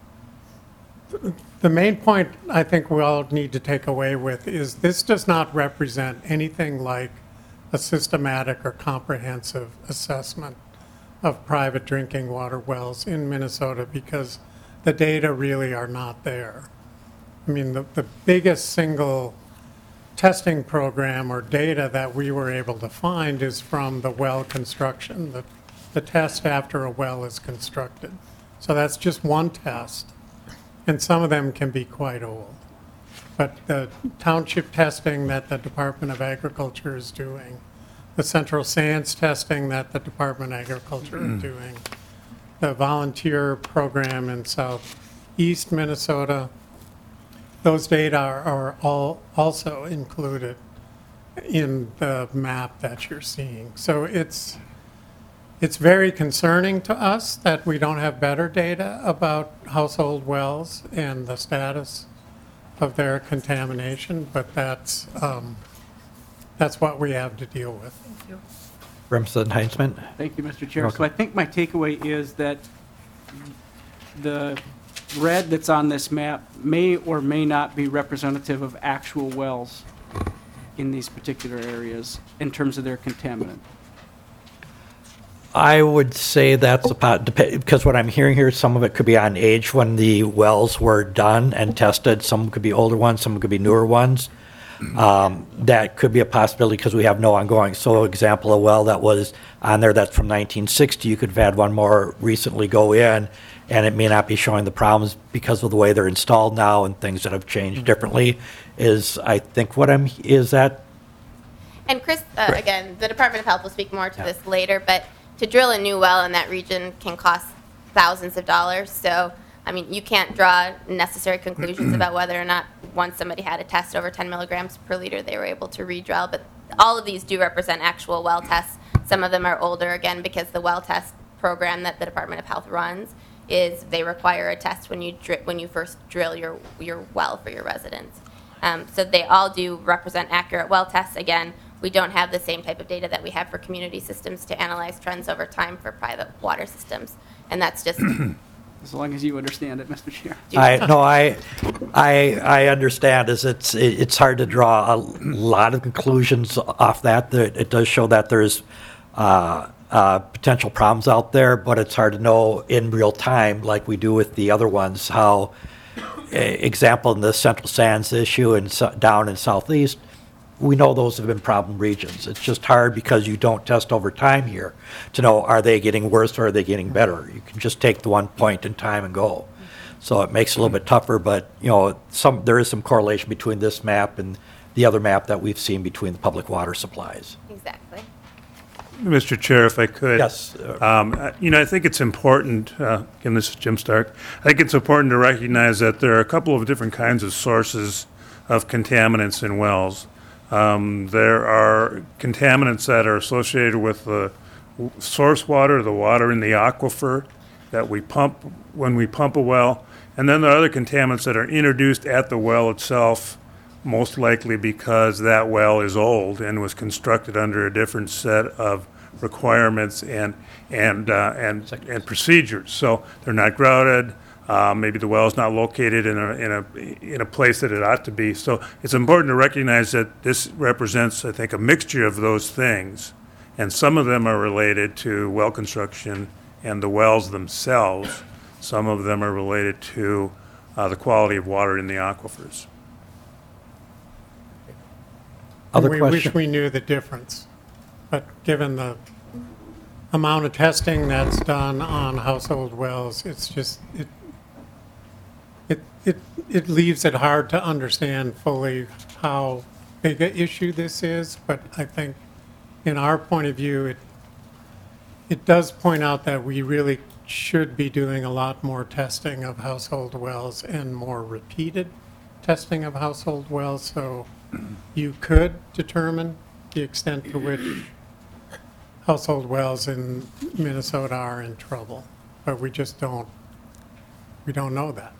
the main point I think we all need to take away with is this does not represent anything like a systematic or comprehensive assessment of private drinking water wells in Minnesota because the data really are not there. I mean, the, the biggest single testing program or data that we were able to find is from the well construction, the, the test after a well is constructed. So that's just one test, and some of them can be quite old. But the township testing that the Department of Agriculture is doing, the central sands testing that the Department of Agriculture is doing, the volunteer program in southeast Minnesota, those data are, are all also included in the map that you're seeing. So it's, it's very concerning to us that we don't have better data about household wells and the status of their contamination, but that's, um, that's what we have to deal with. Representative Heinzman? Thank you, Mister Chair. Welcome. So I think my takeaway is that the red that's on this map may or may not be representative of actual wells in these particular areas in terms of their contaminant. I would say that's about, because what I'm hearing here, some of it could be on age when the wells were done and tested. Some could be older ones, some could be newer ones. Um, That could be a possibility because we have no ongoing. So example, a well that was on there that's from nineteen sixty, you could have had one more recently go in, and it may not be showing the problems because of the way they're installed now and things that have changed differently, is, I think what I'm, is that, And Chris, uh, again, the Department of Health will speak more to this later, but to drill a new well in that region can cost thousands of dollars. So, I mean, you can't draw necessary conclusions about whether or not once somebody had a test over ten milligrams per liter, they were able to re-drill. But all of these do represent actual well tests. Some of them are older, again, because the well test program that the Department of Health runs is they require a test when you dri- when you first drill your your well for your residents. Um, so they all do represent accurate well tests. Again, we don't have the same type of data that we have for community systems to analyze trends over time for private water systems, and that's just. As long as you understand it, Mister Chair. I, no, I, I, I understand, is it's, it's hard to draw a lot of conclusions off that. There- It does show that there's, uh, uh, potential problems out there, but it's hard to know in real time, like we do with the other ones, how, eh, example, in the Central Sands issue and so- down in southeast, we know those have been problem regions. It's just hard because you don't test over time here to know, are they getting worse or are they getting better? You can just take the one point in time and go. So it makes it a little bit tougher, but, you know, some, there is some correlation between this map and the other map that we've seen between the public water supplies. Exactly. Mister Chair, if I could. Yes. uh, Um, uh, You know, I think it's important, uh, again, this is Jim Stark, I think it's important to recognize that there are a couple of different kinds of sources of contaminants in wells. Um, There are contaminants that are associated with the w- source water, the water in the aquifer that we pump when we pump a well. And then there are other contaminants that are introduced at the well itself, most likely because that well is old and was constructed under a different set of requirements and, and, uh, and, and procedures. So they're not grouted, uh, maybe the well is not located in a, in a, in a place that it ought to be. So it's important to recognize that this represents, I think, a mixture of those things. And some of them are related to well construction and the wells themselves. Some of them are related to uh, the quality of water in the aquifers. Other We question? wish we knew the difference, but given the amount of testing that's done on household wells, it's just, it, it, it, it leaves it hard to understand fully how big a issue this is, but I think in our point of view, it, it does point out that we really should be doing a lot more testing of household wells and more repeated testing of household wells, so you could determine the extent to which household wells in Minnesota are in trouble, but we just don't, we don't know that.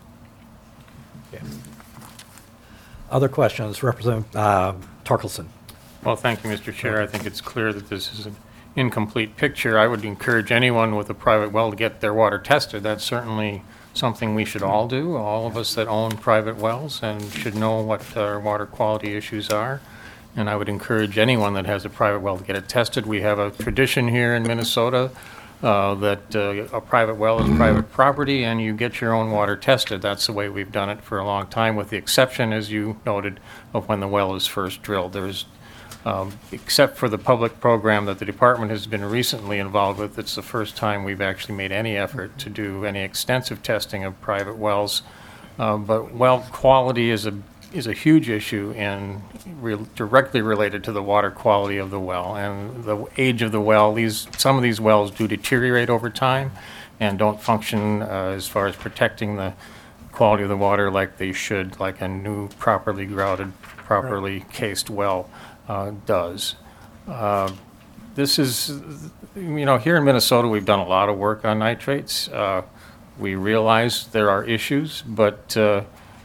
Other questions, Representative uh, Torkelson? Well, thank you, Mister Chair. I think it's clear that this is an incomplete picture. I would encourage anyone with a private well to get their water tested. That's certainly something we should all do, all of us that own private wells, and should know what our water quality issues are. And I would encourage anyone that has a private well to get it tested. We have a tradition here in Minnesota uh, that uh, a private well is private property and you get your own water tested. That's the way we've done it for a long time, with the exception, as you noted, of when the well is first drilled. There's, um, except for the public program that the department has been recently involved with, it's the first time we've actually made any effort to do any extensive testing of private wells. Uh, but well quality is a is a huge issue and re directly related to the water quality of the well and the age of the well. These, some of these wells do deteriorate over time and don't function uh, as far as protecting the quality of the water like they should, like a new properly grouted, properly cased well uh, does. Uh, this is, you know, here in Minnesota, we've done a lot of work on nitrates. Uh, we realize there are issues, but uh,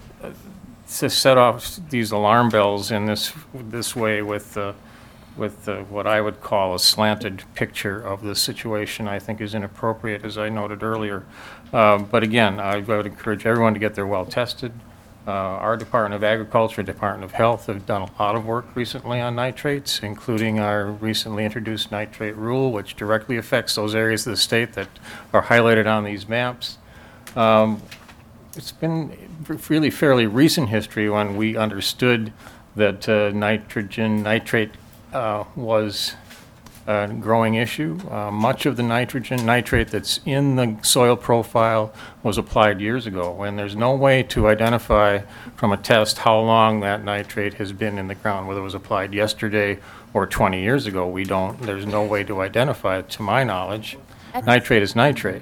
to set off these alarm bells in this this way with uh, with uh, what I would call a slanted picture of the situation, I think is inappropriate, as I noted earlier. Uh, but again, I would encourage everyone to get their well tested. Uh, our Department of Agriculture, Department of Health have done a lot of work recently on nitrates, including our recently introduced nitrate rule, which directly affects those areas of the state that are highlighted on these maps. Um, It's been really fairly recent history when we understood that uh, nitrogen, nitrate uh, was a growing issue. Uh, much of the nitrogen, nitrate that's in the soil profile was applied years ago, and there's no way to identify from a test how long that nitrate has been in the ground, whether it was applied yesterday or twenty years ago. We don't, there's no way to identify it, to my knowledge. Nitrate is nitrate.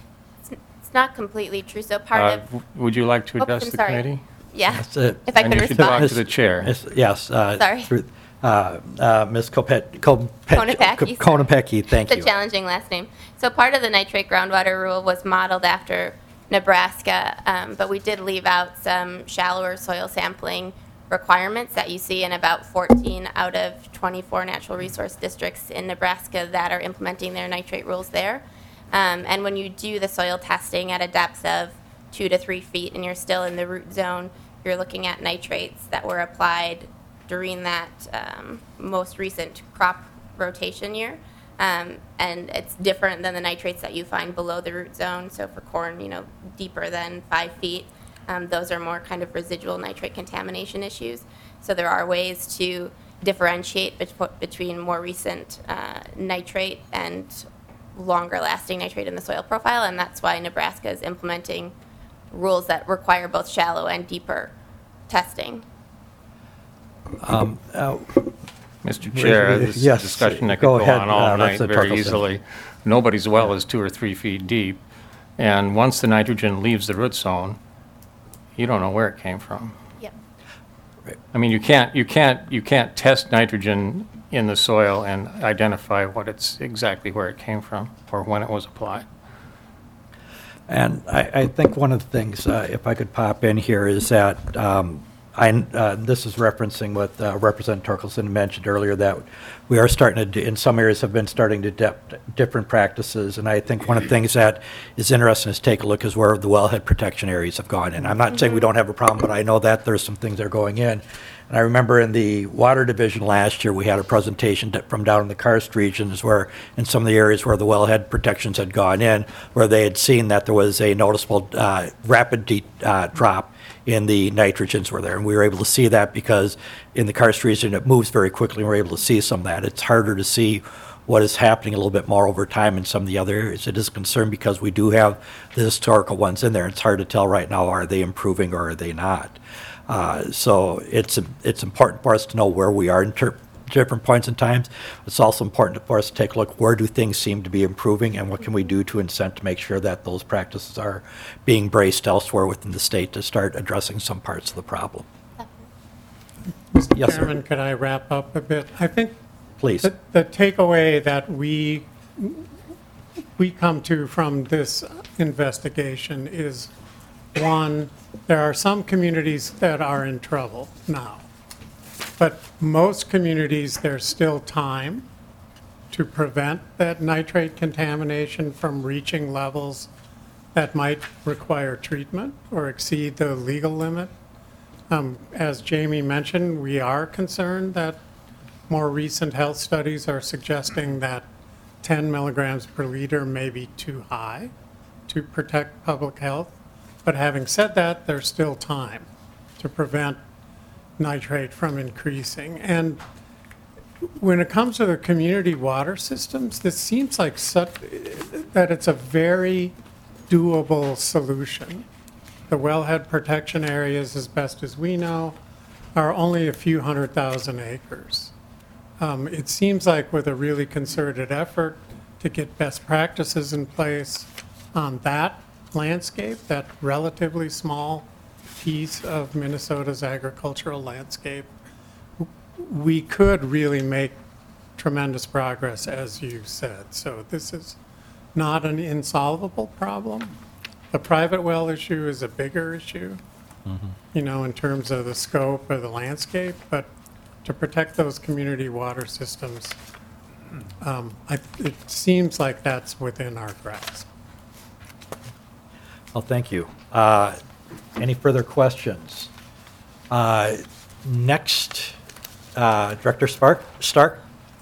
Not completely true. So part Uh, of, w- Would you like to Oh, address I'm the sorry. committee? yeah, That's it. if I And could you should talk respond. to the chair. Miss- Yes. uh, Sorry. through- uh, uh, Miz Kopet, Kopet, Konopacki, sorry. Konopacki, thank It's you. a challenging last name. So part of the nitrate groundwater rule was modeled after Nebraska, um, but we did leave out some shallower soil sampling requirements that you see in about fourteen out of twenty-four natural resource districts in Nebraska that are implementing their nitrate rules there. Um, and when you do the soil testing at a depth of two to three feet and you're still in the root zone, you're looking at nitrates that were applied during that um, most recent crop rotation year. Um, and it's different than the nitrates that you find below the root zone. So for corn, you know, deeper than five feet, um, those are more kind of residual nitrate contamination issues. So there are ways to differentiate bet- between more recent uh, nitrate and longer lasting nitrate in the soil profile, and that's why Nebraska is implementing rules that require both shallow and deeper testing. Um, uh, Mister Chair, this is a Yes, discussion that could go go ahead, on uh, all night Representative very Torkelson. easily. Nobody's well is two or three feet deep, and once the nitrogen leaves the root zone, you don't know where it came from. Yep. I mean, you can't, you can't, you can't test nitrogen in the soil and identify what it's, exactly where it came from or when it was applied. And I, I think one of the things, uh, if I could pop in here, is that um, I, uh, this is referencing what uh, Representative Torkelson mentioned earlier, that we are starting to, do, in some areas have been starting to adapt different practices. And I think one of the things that is interesting is take a look is where the wellhead protection areas have gone in. I'm not saying we don't have a problem, but I know that there's some things that are going in. And I remember in the water division last year, we had a presentation that- from down in the karst regions where, in some of the areas where the wellhead protections had gone in, where they had seen that there was a noticeable uh, rapid de- uh, drop in the nitrogens were there. And we were able to see that because in the karst region, it moves very quickly, and we're able to see some of that. It's harder to see what is happening a little bit more over time in some of the other areas. It is a concern because we do have the historical ones in there. It's hard to tell right now, are they improving or are they not? Uh, so it's it's important for us to know where we are in ter- different points in times. It's also important for us to take a look, where do things seem to be improving and what can we do to incent to make sure that those practices are being braced elsewhere within the state to start addressing some parts of the problem. Mister Yes, sir. Chairman, could I wrap up a bit? I think Please. the the takeaway that we, we come to from this investigation is, one, there are some communities that are in trouble now. But most communities, there's still time. to prevent that nitrate contamination from reaching levels that might require treatment or exceed the legal limit. Um, As Jamie mentioned, we are concerned that more recent health studies are suggesting that ten milligrams per liter may be too high to protect public health. But having said that, there's still time to prevent nitrate from increasing. And when it comes to the community water systems, this seems like such, that it's a very doable solution. The wellhead protection areas, as best as we know, are only a few hundred thousand acres. Um, it seems like with a really concerted effort to get best practices in place on that landscape, that relatively small piece of Minnesota's agricultural landscape, we could really make tremendous progress, as you said. So this is not an insolvable problem. The private well issue is a bigger issue, you know, in terms of the scope of the landscape, but to protect those community water systems, um, I, it seems like that's within our grasp. Well, thank you. Uh, Any further questions? Uh, Next, uh, Director Spark, Stark?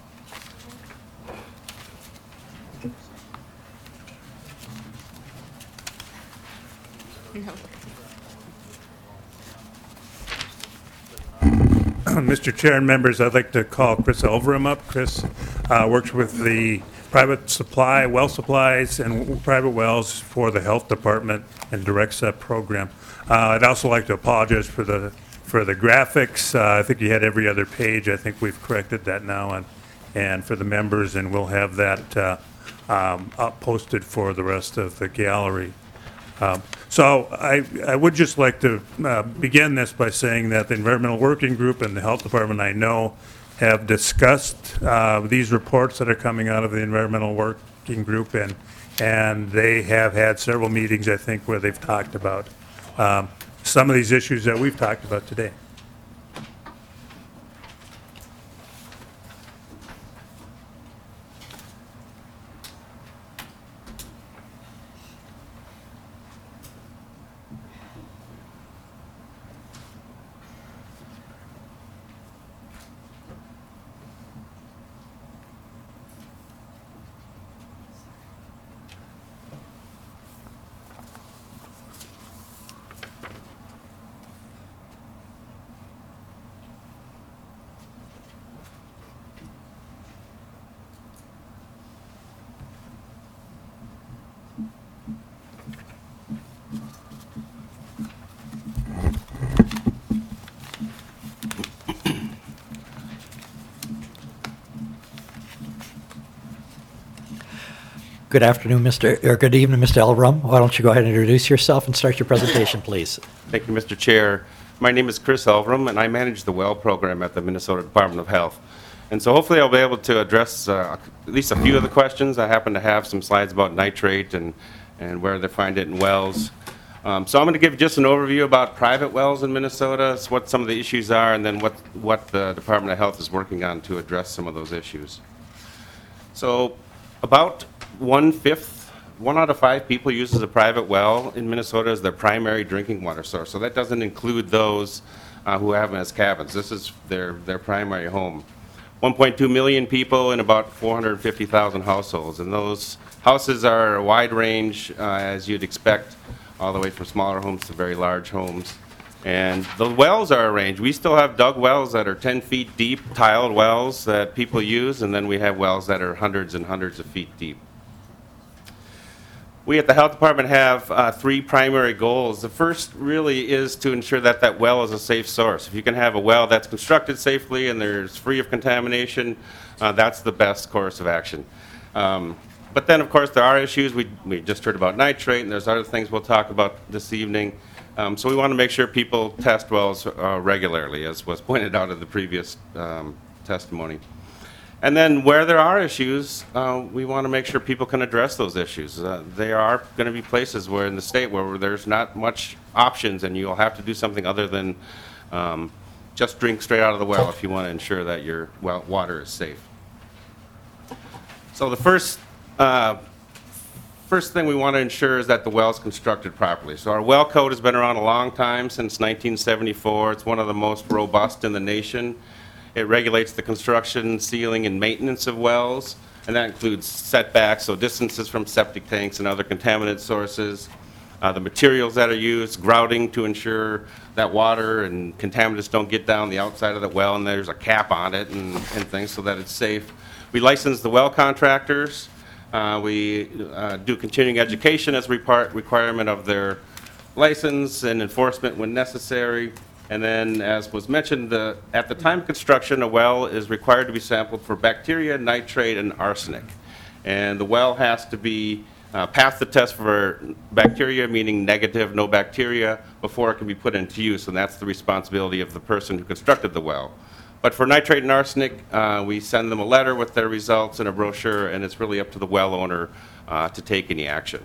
Mister Chair and members, I'd like to call Chris Elverum up. Chris uh, works with the private supply, well supplies, and private wells for the health department and directs that program. Uh, I'd also like to apologize for the for the graphics. Uh, I think you had every other page. I think we've corrected that now, and and for the members, and we'll have that uh, um, up posted for the rest of the gallery. Um, So I, I would just like to uh, begin this by saying that the Environmental Working Group and the Health Department, I know, have discussed uh, these reports that are coming out of the Environmental Working Group, and, and they have had several meetings, I think, where they've talked about um, some of these issues that we've talked about today. Good afternoon, Mister or good evening, Mister Elverum. Why don't you go ahead and introduce yourself and start your presentation, please? Thank you, Mister Chair. My name is Chris Elverum, and I manage the well program at the Minnesota Department of Health. And so hopefully I'll be able to address uh, at least a few of the questions. I happen to have some slides about nitrate and, and where they find it in wells. Um, so I'm going to give just an overview about private wells in Minnesota, what some of the issues are, and then what, what the Department of Health is working on to address some of those issues. So about one-fifth, one out of five people uses a private well in Minnesota as their primary drinking water source. So that doesn't include those uh, who have them as cabins. This is their, their primary home. one point two million people in about four hundred fifty thousand households. And those houses are a wide range, uh, as you'd expect, all the way from smaller homes to very large homes. And the wells are arranged. We still have dug wells that are ten feet deep, tiled wells that people use, and then we have wells that are hundreds and hundreds of feet deep. We at the Health Department have uh, three primary goals. The first really is to ensure that that well is a safe source. If you can have a well that's constructed safely and there's free of contamination, uh, that's the best course of action. Um, but then, of course, there are issues. We, we just heard about nitrate, and there's other things we'll talk about this evening. Um, so we want to make sure people test wells uh, regularly, as was pointed out in the previous um, testimony. And then where there are issues, uh, we want to make sure people can address those issues. Uh, there are going to be places where in the state where there's not much options, and you'll have to do something other than um, just drink straight out of the well if you want to ensure that your well water is safe. So the first, uh, first thing we want to ensure is that the well is constructed properly. So our well code has been around a long time, since nineteen seventy-four. It's one of the most robust in the nation. It regulates the construction, sealing, and maintenance of wells, and that includes setbacks, so distances from septic tanks and other contaminant sources, uh, the materials that are used, grouting to ensure that water and contaminants don't get down the outside of the well, and there's a cap on it and, and things so that it's safe. We license the well contractors. Uh, we uh, do continuing education as a repar- requirement of their license and enforcement when necessary. And then, as was mentioned, the, at the time of construction, a well is required to be sampled for bacteria, nitrate, and arsenic. And the well has to be uh, pass the test for bacteria, meaning negative, no bacteria, before it can be put into use. And that's the responsibility of the person who constructed the well. But for nitrate and arsenic, uh, we send them a letter with their results and a brochure, and it's really up to the well owner uh, to take any action.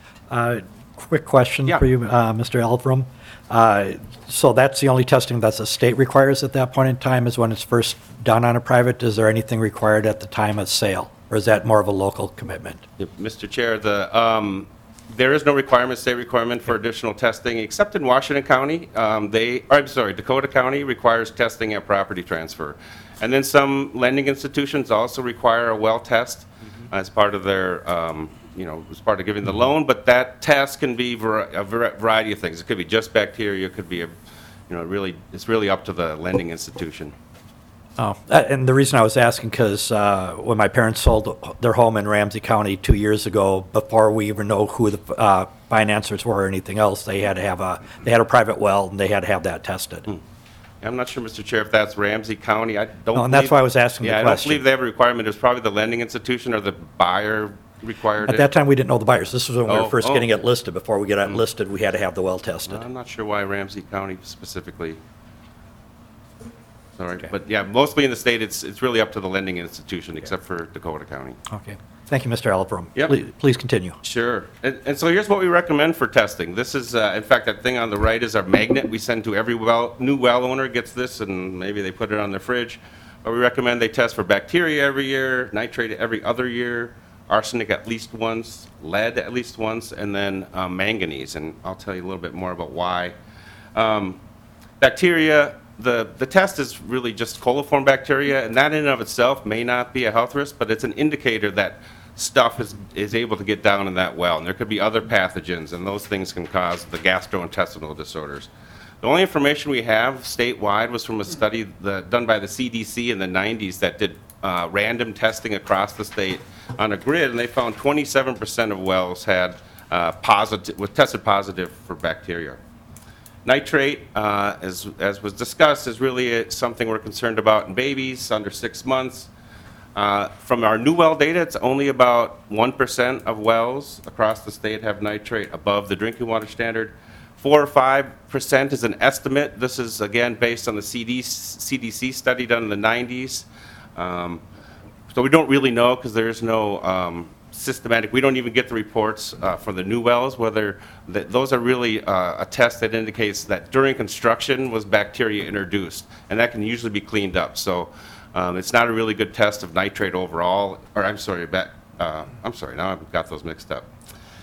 Uh, Quick question Yeah. for you, uh, Mister Elverum. Uh, So that's the only testing that the state requires at that point in time, is when it's first done on a private? Is there anything required at the time of sale, or is that more of a local commitment? Yep, Mister Chair, the, um, there is no requirement, state requirement for additional testing, except in Washington County. Um, They, or I'm sorry, Dakota County requires testing at property transfer. And then some lending institutions also require a well test as part of their, um, you know, as part of giving the loan, but that test can be vari- a var- variety of things. It could be just bacteria, it could be, a, you know, really, it's really up to the lending institution. Oh, uh, and the reason I was asking, because uh, when my parents sold their home in Ramsey County two years ago, before we even know who the uh, financiers were or anything else, they had to have a, they had a private well, and they had to have that tested. Hmm. I'm not sure, Mister Chair, if that's Ramsey County. I don't. No, and that's believe- why I was asking the Yeah, I don't question. believe they have a requirement. It was probably the lending institution or the buyer required At it. that time, we didn't know the buyers. This was when we Oh, were first oh. getting it listed. Before we get it listed, we had to have the well tested. I'm not sure why Ramsey County specifically. Sorry, Okay. but yeah, mostly in the state, it's, it's really up to the lending institution, except for Dakota County. Okay. Thank you, Mister Elverum. Yep. Please- Please continue. Sure. And, and so here's what we recommend for testing. This is, uh, in fact, that thing on the right is our magnet we send to every well, new well owner gets this, and maybe they put it on their fridge. But we recommend they test for bacteria every year, nitrate every other year, arsenic at least once, lead at least once, and then uh, manganese. And I'll tell you a little bit more about why. Um, bacteria, the, the test is really just coliform bacteria, and that in and of itself may not be a health risk, but it's an indicator that stuff is, is able to get down in that well. And there could be other pathogens, and those things can cause the gastrointestinal disorders. The only information we have statewide was from a study that, done by the C D C in the nineties that did uh, random testing across the state on a grid, and they found twenty-seven percent of wells had uh, positive, was tested positive for bacteria. Nitrate, uh, as, as was discussed, is really uh, something we're concerned about in babies under six months. Uh, From our new well data, it's only about one percent of wells across the state have nitrate above the drinking water standard. Four or five percent is an estimate. This is, again, based on the C D C study done in the nineties. Um, So we don't really know, because there's no um, systematic, we don't even get the reports uh, for the new wells, whether, th- those are really uh, a test that indicates that during construction was bacteria introduced, and that can usually be cleaned up. So um, it's not a really good test of nitrate overall, or I'm sorry, back, uh, I'm sorry, now I've got those mixed up.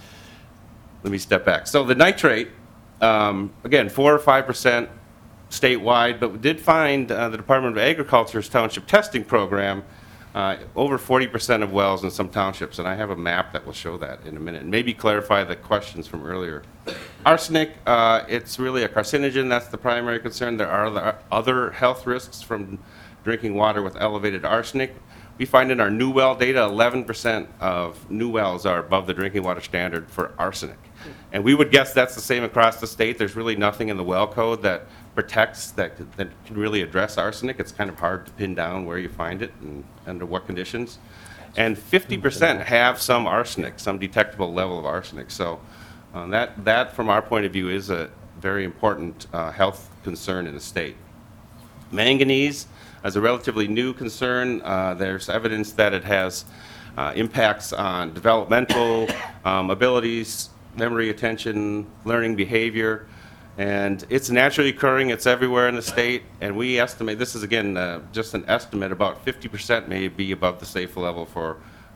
Let me step back. So the nitrate, um, again, four or five percent statewide, but we did find uh, the Department of Agriculture's township testing program uh, over forty percent of wells in some townships, and I have a map that will show that in a minute, and maybe clarify the questions from earlier. Arsenic, uh, it's really a carcinogen. That's the primary concern. There are the other health risks from drinking water with elevated arsenic. We find in our new well data, eleven percent of new wells are above the drinking water standard for arsenic. And we would guess that's the same across the state. There's really nothing in the well code that protects, that, that can really address arsenic. It's kind of hard to pin down where you find it and under what conditions. And fifty percent have some arsenic, some detectable level of arsenic. So uh, that, that, from our point of view, is a very important uh, health concern in the state. Manganese, as a relatively new concern, uh, there's evidence that it has uh, impacts on developmental um, abilities, memory, attention, learning behavior, and it's naturally occurring. It's everywhere in the state, and we estimate, this is again uh, just an estimate, about fifty percent may be above the safe level for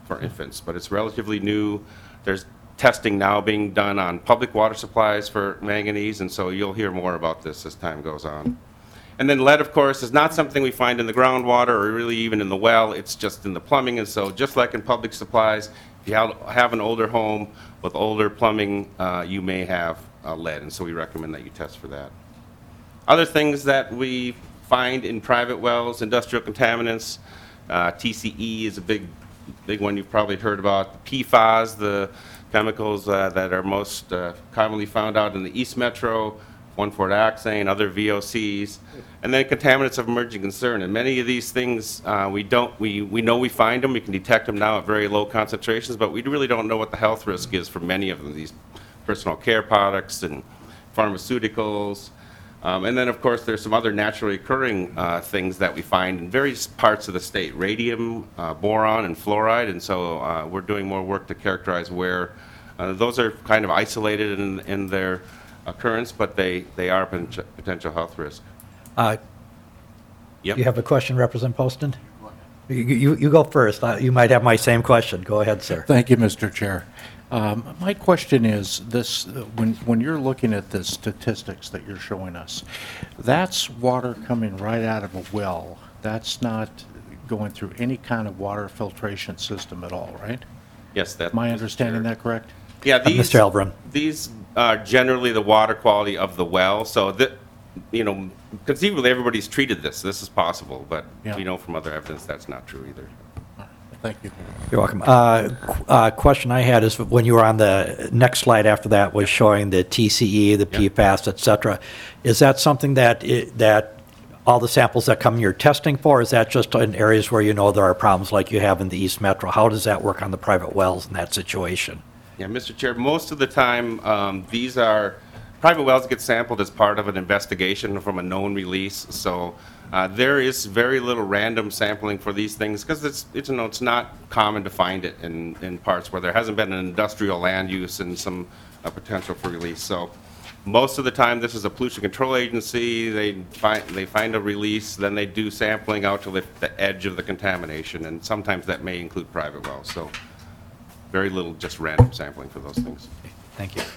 for infants, but it's relatively new. There's testing now being done on public water supplies for manganese, and so you'll hear more about this as time goes on. And then lead, of course, is not something we find in the groundwater or really even in the well. It's just in the plumbing, and so just like in public supplies, if you have, have an older home with older plumbing, uh, you may have uh, lead, and so we recommend that you test for that. Other things that we find in private wells, industrial contaminants, uh, T C E is a big, big one you've probably heard about. P FAS, the chemicals uh, that are most uh, commonly found out in the East Metro, one four dioxane, other V O Cs, and then contaminants of emerging concern. And many of these things, uh, we don't, we, we know we find them, we can detect them now at very low concentrations, but we really don't know what the health risk is for many of them, these personal care products and pharmaceuticals. Um, and then, of course, there's some other naturally occurring uh, things that we find in various parts of the state, radium, uh, boron, and fluoride, and so uh, we're doing more work to characterize where uh, those are kind of isolated in, in their occurrence, but they, they are potential, potential health risk. Uh, Yep. You have a question, Representative Poston? You, you, you go first. Uh, You might have my same question. Go ahead, sir. Thank you, Mister Chair. Um, My question is this, uh, when, when you're looking at the statistics that you're showing us, that's water coming right out of a well. That's not going through any kind of water filtration system at all, right? Yes, that. Am I understanding that correct? Yeah, these, Mister Elbrum. these are generally the water quality of the well, so that, you know, conceivably everybody's treated this. This is possible, but Yeah. we know from other evidence that's not true either. Thank you. You're welcome. Uh, qu- uh, Question I had is when you were on the next slide after that was showing the T C E, the P FAS, et cetera. Is that something that, i- that all the samples that come you're testing for? Is that just in areas where you know there are problems like you have in the East Metro? How does that work on the private wells in that situation? Yeah, Mister Chair, most of the time, um, these are, private wells get sampled as part of an investigation from a known release, so uh, there is very little random sampling for these things, because it's, it's, you know, it's not common to find it in, in parts where there hasn't been an industrial land use and some uh, potential for release. So most of the time, this is a pollution control agency, they find, they find a release, then they do sampling out to the, the edge of the contamination, and sometimes that may include private wells, so very little just random sampling for those things. Thank you.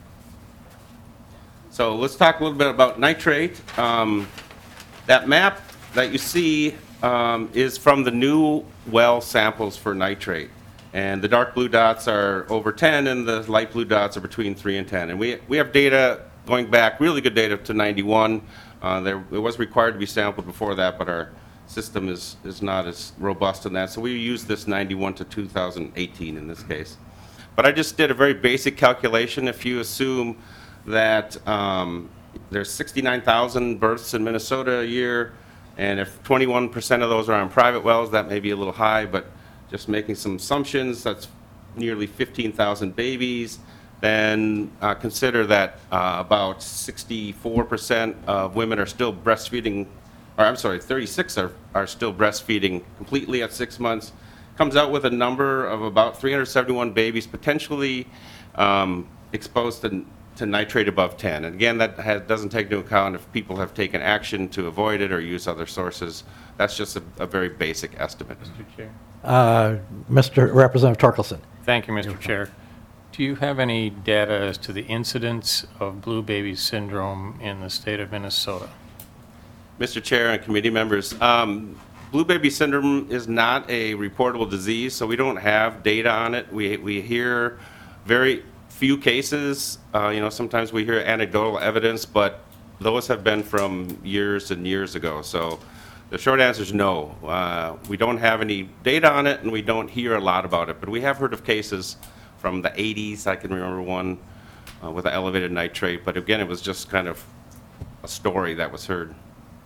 So let's talk a little bit about nitrate. Um, that map that you see um, is from the new well samples for nitrate. And the dark blue dots are over ten, and the light blue dots are between three and ten. And we, we have data going back, really good data to ninety-one. Uh, there, it was required to be sampled before that, but our system is, is not as robust in that. So we use this ninety-one to two thousand eighteen in this case. But I just did a very basic calculation. If you assume that um, there's sixty-nine thousand births in Minnesota a year, and if twenty-one percent of those are on private wells, that may be a little high, but just making some assumptions, that's nearly fifteen thousand babies. Then uh, consider that uh, about sixty-four percent of women are still breastfeeding, or I'm sorry, thirty-six are, are still breastfeeding completely at six months. Comes out with a number of about three hundred seventy-one babies potentially um, exposed to, to nitrate above ten. And again, that has, doesn't take into account if people have taken action to avoid it or use other sources. That's just a, a very basic estimate. Mister Chair. Uh, Mister Representative Torkelson. Thank you, Mister Chair. Do you have any data as to the incidence of blue baby syndrome in the state of Minnesota? Mister Chair and committee members, um, blue baby syndrome is not a reportable disease, so we don't have data on it. We, we hear very few cases. Uh, you know, sometimes we hear anecdotal evidence, but those have been from years and years ago. So the short answer is no. Uh, we don't have any data on it, and we don't hear a lot about it. But we have heard of cases from the eighties. I can remember one uh, with an elevated nitrate. But again, it was just kind of a story that was heard.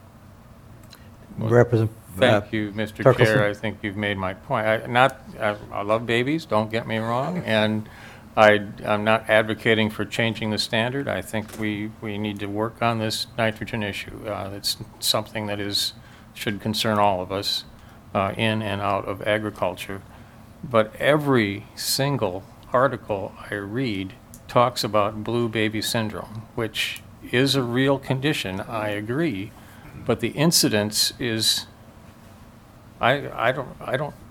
Representative. Thank you, Mister Torkelson. Chair. I think you've made my point. I, not, I, I love babies, don't get me wrong, and I, I'm not advocating for changing the standard. I think we, we need to work on this nitrogen issue. Uh, it's something that is, should concern all of us uh, in and out of agriculture. But every single article I read talks about blue baby syndrome, which is a real condition, I agree, but the incidence is, I, I don't, I don't,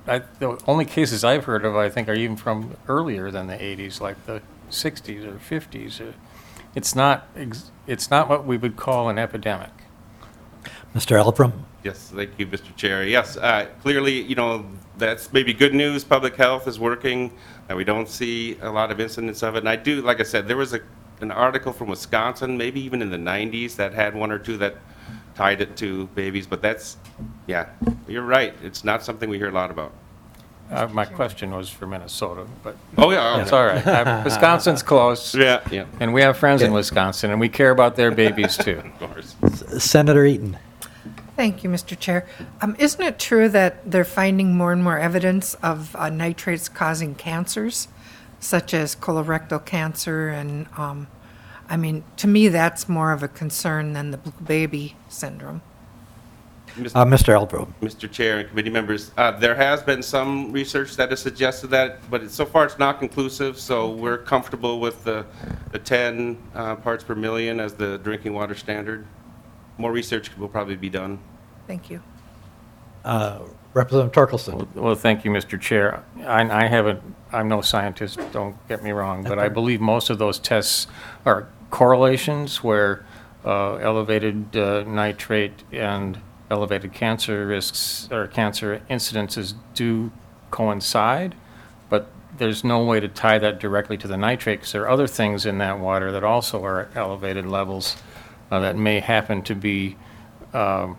I, the only cases I've heard of, I think, are even from earlier than the eighties, like the sixties or fifties. Uh, It's not, ex- it's not what we would call an epidemic. Mister Elbrum? Yes, thank you, Mister Chair. Yes, uh, clearly, you know, that's maybe good news. Public health is working, and we don't see a lot of incidents of it. And I do, like I said, there was a, an article from Wisconsin, maybe even in the nineties, that had one or two that tied it to babies. But that's, yeah, you're right. It's not something we hear a lot about. Uh, My question was for Minnesota, but Oh, yeah. it's all right. Uh, Wisconsin's close. Yeah, yeah, And we have friends in Wisconsin, and we care about their babies, too. of course. Senator Eaton? Thank you, Mister Chair. Um, Isn't it true that they're finding more and more evidence of uh, nitrates causing cancers, such as colorectal cancer? And, um, I mean, to me, that's more of a concern than the blue baby syndrome. Uh, Mister Elbrum? Mister Chair and committee members, uh, there has been some research that has suggested that, but it- so far it's not conclusive, so we're comfortable with the, the ten uh, parts per million as the drinking water standard. More research will probably be done. Thank you. Uh, Representative Torkelson? Well, thank you, Mister Chair. I, I haven't, I'm no scientist, don't get me wrong, but I believe most of those tests are correlations where uh, elevated uh, nitrate and elevated cancer risks or cancer incidences do coincide, but there's no way to tie that directly to the nitrate because there are other things in that water that also are at elevated levels uh, that may happen to be um,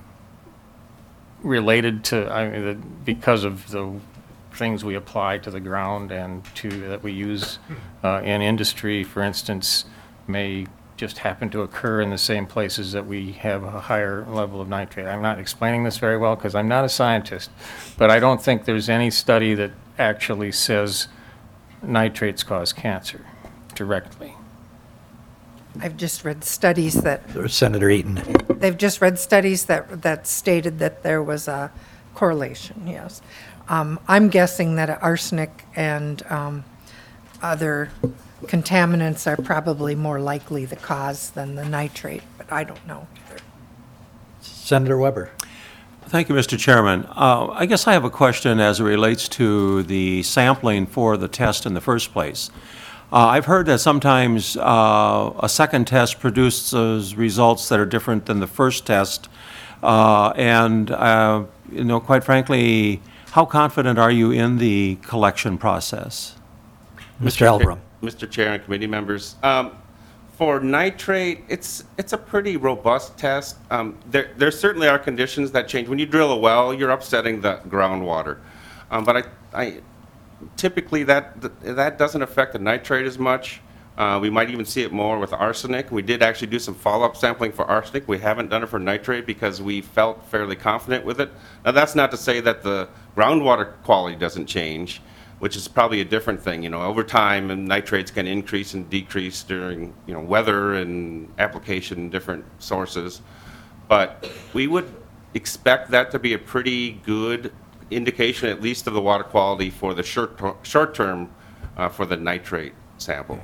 related to, I mean, the, because of the things we apply to the ground and to that we use uh, in industry, for instance, may just happen to occur in the same places that we have a higher level of nitrate. I'm not explaining this very well because I'm not a scientist, but I don't think there's any study that actually says nitrates cause cancer directly. I've just read studies that, Senator Eaton? they've just read studies that, that stated that there was a correlation, yes. Um, I'm guessing that arsenic and um, other contaminants are probably more likely the cause than the nitrate, but I don't know either. Senator Weber? Thank you, Mister Chairman. Uh, I guess I have a question as it relates to the sampling for the test in the first place. Uh, I've heard that sometimes uh, a second test produces results that are different than the first test. Uh, and, uh, you know, quite frankly, how confident are you in the collection process? Mister Elbrum? Mister Chair and committee members, um, for nitrate, it's it's a pretty robust test. Um, there, there certainly are conditions that change. When you drill a well, you're upsetting the groundwater. Um, but I, I typically that that doesn't affect the nitrate as much. Uh, we might even see it more with arsenic. We did actually do some follow-up sampling for arsenic. We haven't done it for nitrate because we felt fairly confident with it. Now, that's not to say that the groundwater quality doesn't change, which is probably a different thing. You know, over time, and nitrates can increase and decrease during, you know, weather and application, different sources. But we would expect that to be a pretty good indication, at least of the water quality for the short, short term uh, for the nitrate sample.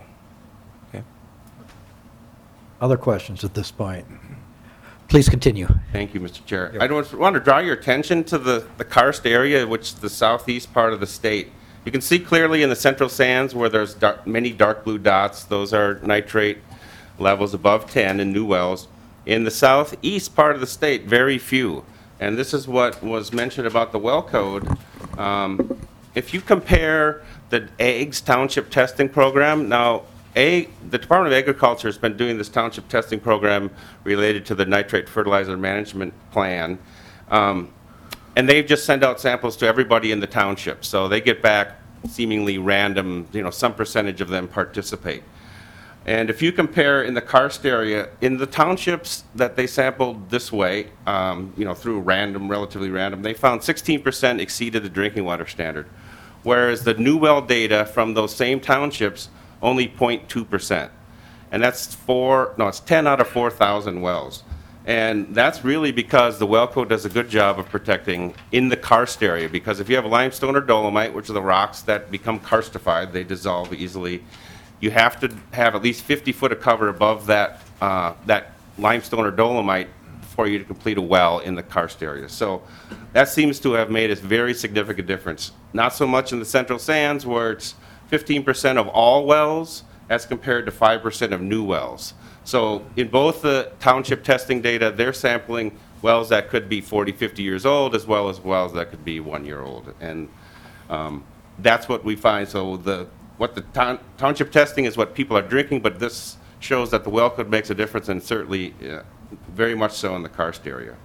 Other questions at this point? Please continue. Thank you, Mister Chair. I don't want to draw your attention to the, the karst area, which is the southeast part of the state. You can see clearly in the central sands where there's dark, many dark blue dots. Those are nitrate levels above ten in new wells. In the southeast part of the state, very few. And this is what was mentioned about the well code. Um, if you compare the Eggs Township testing program, now A, the Department of Agriculture has been doing this township testing program related to the nitrate fertilizer management plan. Um, and they've just sent out samples to everybody in the township. So they get back seemingly random, you know, some percentage of them participate. And if you compare in the karst area, in the townships that they sampled this way, um, you know, through random, relatively random, they found sixteen percent exceeded the drinking water standard. Whereas the new well data from those same townships, only zero point two percent. And that's four, no, it's ten out of four thousand wells. And that's really because the well code does a good job of protecting in the karst area, because if you have limestone or dolomite, which are the rocks that become karstified, they dissolve easily, you have to have at least fifty foot of cover above that, uh, that limestone or dolomite for you to complete a well in the karst area. So that seems to have made a very significant difference. Not so much in the Central Sands, where it's fifteen percent of all wells as compared to five percent of new wells. So in both the township testing data, they're sampling wells that could be forty, fifty years old, as well as wells that could be one year old. And um, that's what we find. So the what the town, township testing is what people are drinking, but this shows that the well code makes a difference, and certainly uh, very much so in the karst area.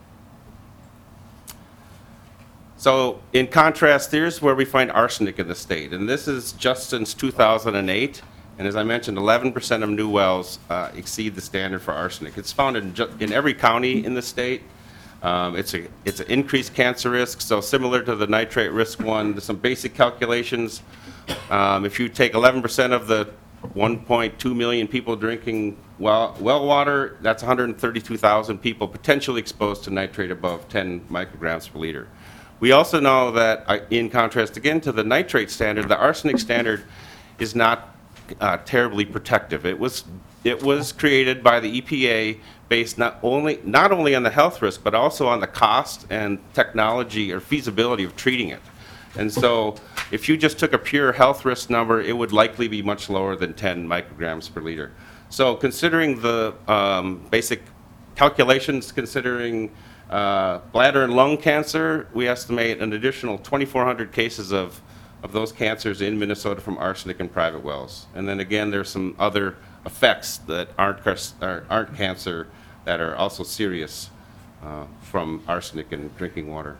So in contrast, here's where we find arsenic in the state, and this is just since two thousand eight. And as I mentioned, eleven percent of new wells uh, exceed the standard for arsenic. It's found in, ju- in every county in the state. Um, it's a it's an increased cancer risk, so similar to the nitrate risk one. There's some basic calculations. Um, if you take eleven percent of the one point two million people drinking well, well water, that's one hundred thirty-two thousand people potentially exposed to nitrate above ten micrograms per liter. We also know that, uh, in contrast again to the nitrate standard, the arsenic standard is not uh, terribly protective. It was it was created by the E P A based not only not only on the health risk, but also on the cost and technology or feasibility of treating it. And so if you just took a pure health risk number, it would likely be much lower than ten micrograms per liter. So considering the um, basic calculations, considering uh, bladder and lung cancer, we estimate an additional twenty-four hundred cases of, of those cancers in Minnesota from arsenic in private wells. And then again, there's some other effects that aren't, aren't cancer that are also serious uh, from arsenic in drinking water.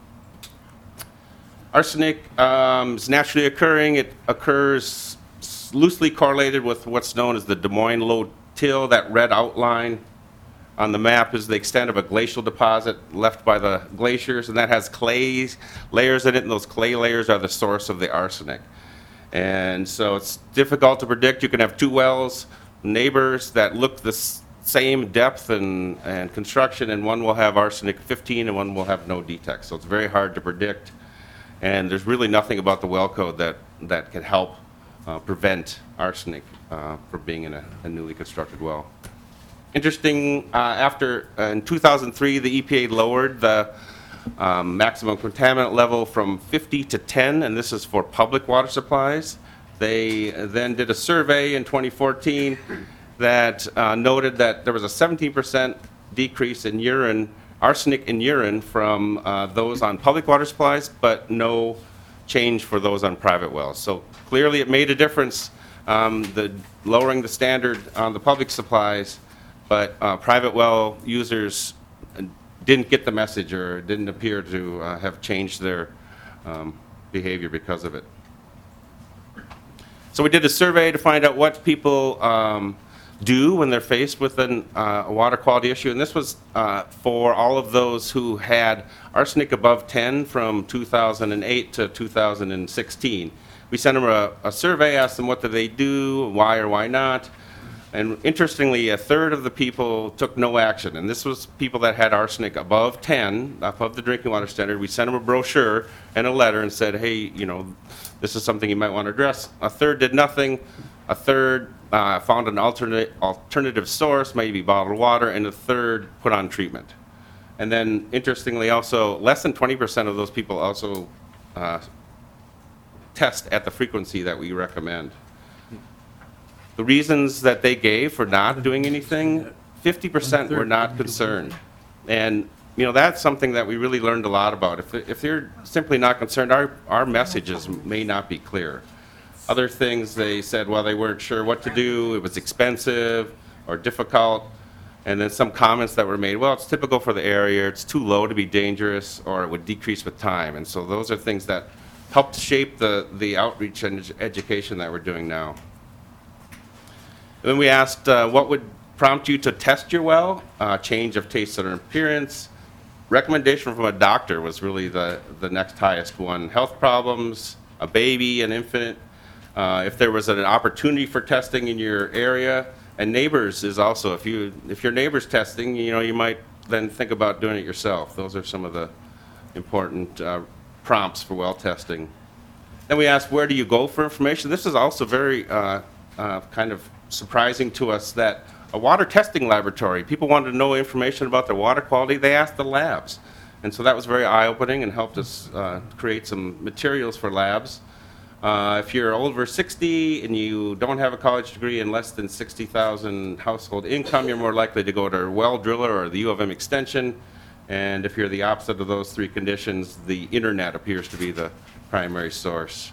Arsenic um, is naturally occurring. It occurs loosely correlated with what's known as the Des Moines low till. That red outline on the map is the extent of a glacial deposit left by the glaciers, and that has clay layers in it, and those clay layers are the source of the arsenic. And so it's difficult to predict. You can have two wells, neighbors that look the s- same depth and, and construction, and one will have arsenic fifteen and one will have no detect. So it's very hard to predict. And there's really nothing about the well code that, that can help uh, prevent arsenic uh, from being in a, a newly constructed well. Interesting, uh, after, uh, in two thousand three, the E P A lowered the um, maximum contaminant level from fifty to ten, and this is for public water supplies. They then did a survey in twenty fourteen that uh, noted that there was a seventeen percent decrease in urine arsenic in urine from uh, those on public water supplies, but no change for those on private wells. So clearly it made a difference, um, the lowering the standard on the public supplies, but uh, private well users didn't get the message or didn't appear to uh, have changed their um, behavior because of it. So we did a survey to find out what people um, do when they're faced with an, uh, a water quality issue, and this was uh, for all of those who had arsenic above ten from two thousand eight to two thousand sixteen. We sent them a, a survey, asked them what do they do, why or why not, and interestingly, a third of the people took no action, and this was people that had arsenic above ten, above the drinking water standard. We sent them a brochure and a letter and said, hey, you know, this is something you might want to address. A third did nothing. A third uh, found an alternate alternative source, maybe bottled water, and a third put on treatment. And then, interestingly, also less than twenty percent of those people also uh, test at the frequency that we recommend. The reasons that they gave for not doing anything, fifty percent were not concerned. And you know, that's something that we really learned a lot about. If, if they're simply not concerned, our, our messages may not be clear. Other things, they said, well, they weren't sure what to do, it was expensive or difficult. And then some comments that were made, well, it's typical for the area, it's too low to be dangerous, or it would decrease with time. And so those are things that helped shape the, the outreach and ed- education that we're doing now. And then we asked, uh, what would prompt you to test your well? Uh, change of taste or appearance. Recommendation from a doctor was really the, the next highest one. Health problems, a baby, an infant. Uh, if there was an opportunity for testing in your area, and neighbors is also, if you if your neighbor's testing, you know, you might then think about doing it yourself. Those are some of the important uh, prompts for well testing. Then we asked, where do you go for information? This is also very uh, uh, kind of surprising to us that a water testing laboratory. People wanted to know information about their water quality. They asked the labs. And so that was very eye-opening and helped us uh, create some materials for labs. Uh, if you're over sixty and you don't have a college degree and less than sixty thousand household income, you're more likely to go to a well driller or the U of M extension. And if you're the opposite of those three conditions, the internet appears to be the primary source.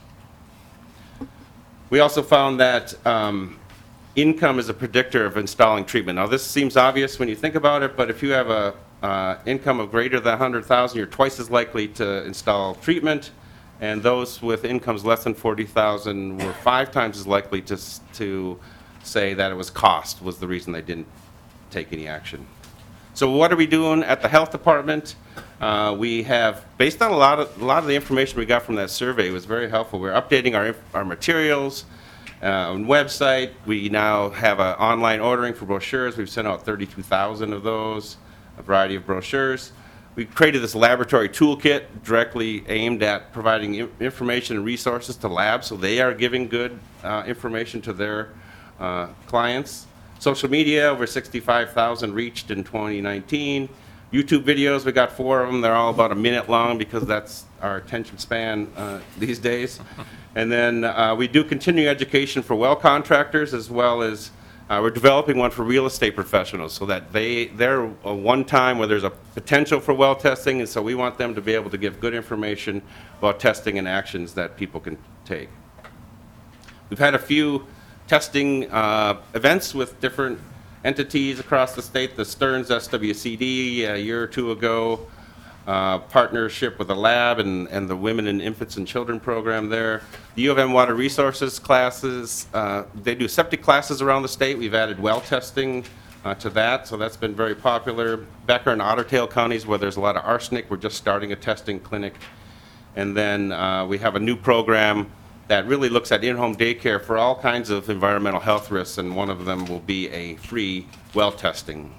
We also found that um, income is a predictor of installing treatment. Now, this seems obvious when you think about it, but if you have a uh, income of greater than one hundred thousand, you're twice as likely to install treatment. And those with incomes less than forty thousand were five times as likely to, to say that it was cost was the reason they didn't take any action. So what are we doing at the health department? Uh, we have, based on a lot of a lot of the information we got from that survey, it was very helpful. We're updating our our materials uh, on website. We now have an online ordering for brochures. We've sent out thirty-two thousand of those, a variety of brochures. We created this laboratory toolkit directly aimed at providing information and resources to labs, so they are giving good uh, information to their uh, clients. Social media, over sixty-five thousand reached in twenty nineteen. YouTube videos, we got four of them. They're all about a minute long because that's our attention span uh, these days. And then uh, we do continuing education for well contractors, as well as Uh, we're developing one for real estate professionals so that they, they're a one time where there's a potential for well testing, and so we want them to be able to give good information about testing and actions that people can take. We've had a few testing uh, events with different entities across the state. The Stearns S W C D a year or two ago, uh, partnership with the lab and, and the Women and Infants and Children program there. The U of M Water Resources classes, uh, they do septic classes around the state. We've added well testing uh, to that, so that's been very popular. Becker and Otter Tail counties where there's a lot of arsenic, we're just starting a testing clinic. And then uh, we have a new program that really looks at in-home daycare for all kinds of environmental health risks, and one of them will be a free well testing.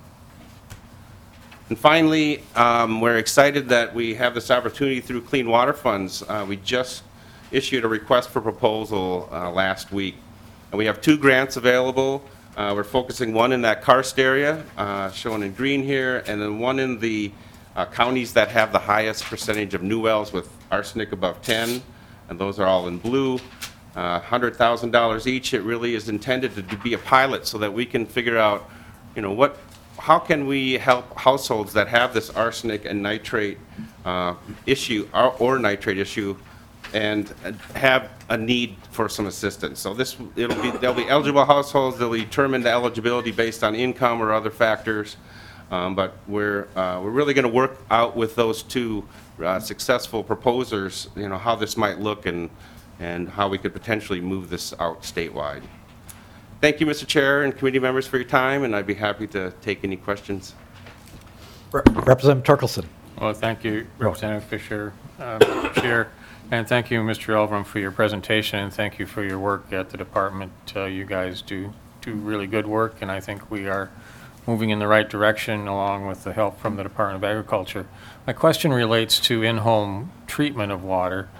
And finally, um, we're excited that we have this opportunity through Clean Water Funds. Uh, we just issued a request for proposal uh, last week. And we have two grants available. Uh, we're focusing one in that karst area, uh, shown in green here, and then one in the uh, counties that have the highest percentage of new wells with arsenic above ten, and those are all in blue. Uh, one hundred thousand dollars each. It really is intended to be a pilot so that we can figure out, you know, what how can we help households that have this arsenic and nitrate uh, issue or, or nitrate issue and have a need for some assistance. So this, it'll be, they'll be eligible households. They'll determine the eligibility based on income or other factors. Um, but we're, uh, we're really going to work out with those two uh, successful proposers, you know, how this might look and, and how we could potentially move this out statewide. Thank you, Mister Chair and committee members, for your time, and I'd be happy to take any questions. Representative Torkelson. Well, thank you, Representative Fisher, uh, Mister Chair, and thank you, Mister Elverum, for your presentation, and thank you for your work at the department. Uh, you guys do do really good work, and I think we are moving in the right direction along with the help from the Department of Agriculture. My question relates to in-home treatment of water.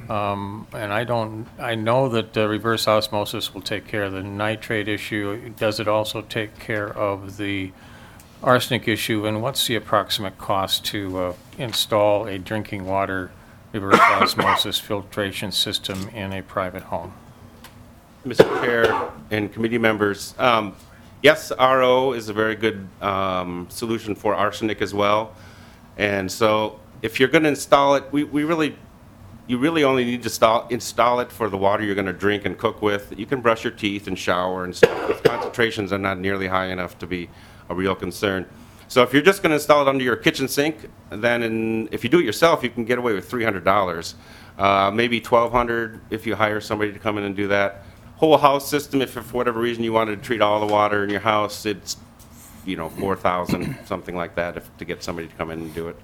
Um, and I don't, I know that uh, reverse osmosis will take care of the nitrate issue. Does it also take care of the arsenic issue? And what's the approximate cost to uh, install a drinking water reverse osmosis filtration system in a private home? Mister Chair and committee members, um, yes, R O is a very good um, solution for arsenic as well. And so if you're going to install it, we, we really You really only need to install, install it for the water you're going to drink and cook with. You can brush your teeth and shower and stuff. The concentrations are not nearly high enough to be a real concern. So if you're just going to install it under your kitchen sink, then in, if you do it yourself, you can get away with three hundred dollars. Uh, maybe twelve hundred dollars if you hire somebody to come in and do that. Whole house system, if for whatever reason you wanted to treat all the water in your house, it's, you know, four thousand dollars, something like that, if, to get somebody to come in and do it.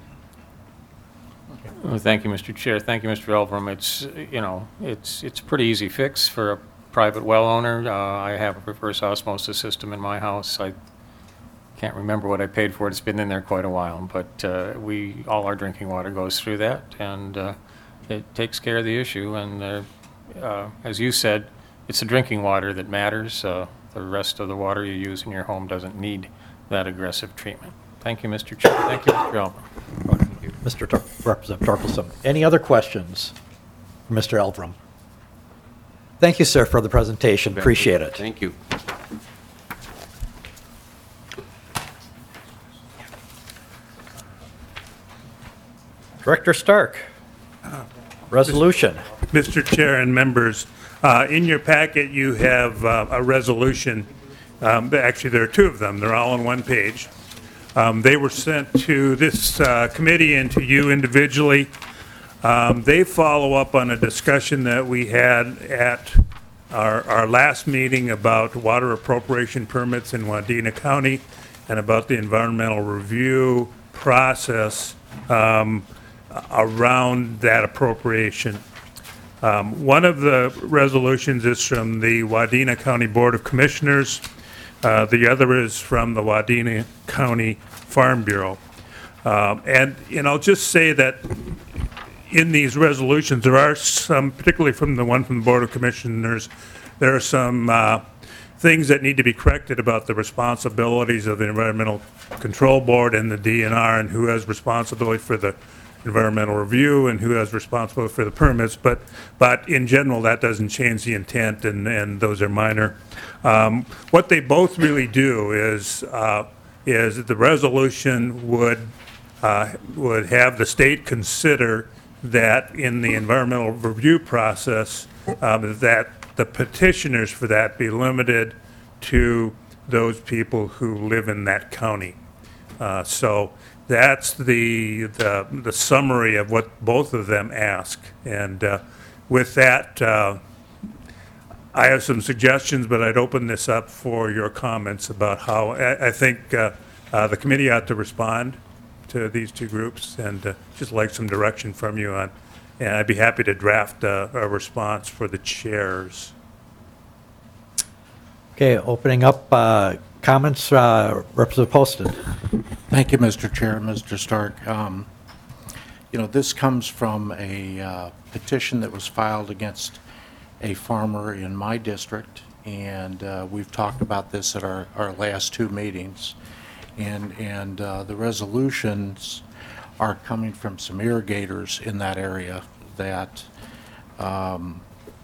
Well, thank you, Mister Chair. Thank you, Mister Elverum. It's, you know, it's it's a pretty easy fix for a private well owner. Uh, I have a reverse osmosis system in my house. I can't remember what I paid for it. It's been in there quite a while, but uh, we all our drinking water goes through that, and uh, it takes care of the issue. And uh, uh, as you said, it's the drinking water that matters. Uh, the rest of the water you use in your home doesn't need that aggressive treatment. Thank you, Mister Chair. Thank you, Mister Elbrum. Mister Tor- Representative Torkelson. Any other questions for Mister Elbrum? Thank you, sir, for the presentation. Appreciate it. Thank you. Director Stark, resolution. Mister Chair and members, uh, in your packet, you have uh, a resolution. Um, Actually, there are two of them. They're all on one page. Um, They were sent to this uh, committee and to you individually. Um, They follow up on a discussion that we had at our our last meeting about water appropriation permits in Wadena County and about the environmental review process um, around that appropriation. Um, One of the resolutions is from the Wadena County Board of Commissioners. Uh, The other is from the Wadena County Farm Bureau. Um, And, and I'll just say that in these resolutions, there are some, particularly from the one from the Board of Commissioners, there are some uh, things that need to be corrected about the responsibilities of the Environmental Control Board and the D N R and who has responsibility for the environmental review and who has responsibility for the permits, but but in general, that doesn't change the intent, and, and those are minor. Um, What they both really do is, uh, is the resolution would, uh, would have the state consider that in the environmental review process, um, that the petitioners for that be limited to those people who live in that county. Uh, So that's the, the the summary of what both of them ask. And uh, with that, uh, I have some suggestions, but I'd open this up for your comments about how, I, I think uh, uh, the committee ought to respond to these two groups, and uh, just like some direction from you on, and I'd be happy to draft uh, a response for the chairs. Okay, opening up uh, comments, uh, Representative Poston. Thank you, Mister Chair, Mister Stark. Um, You know, this comes from a uh, petition that was filed against a farmer in my district, and uh, we've talked about this at our, our last two meetings. And, and uh, the resolutions are coming from some irrigators in that area that um,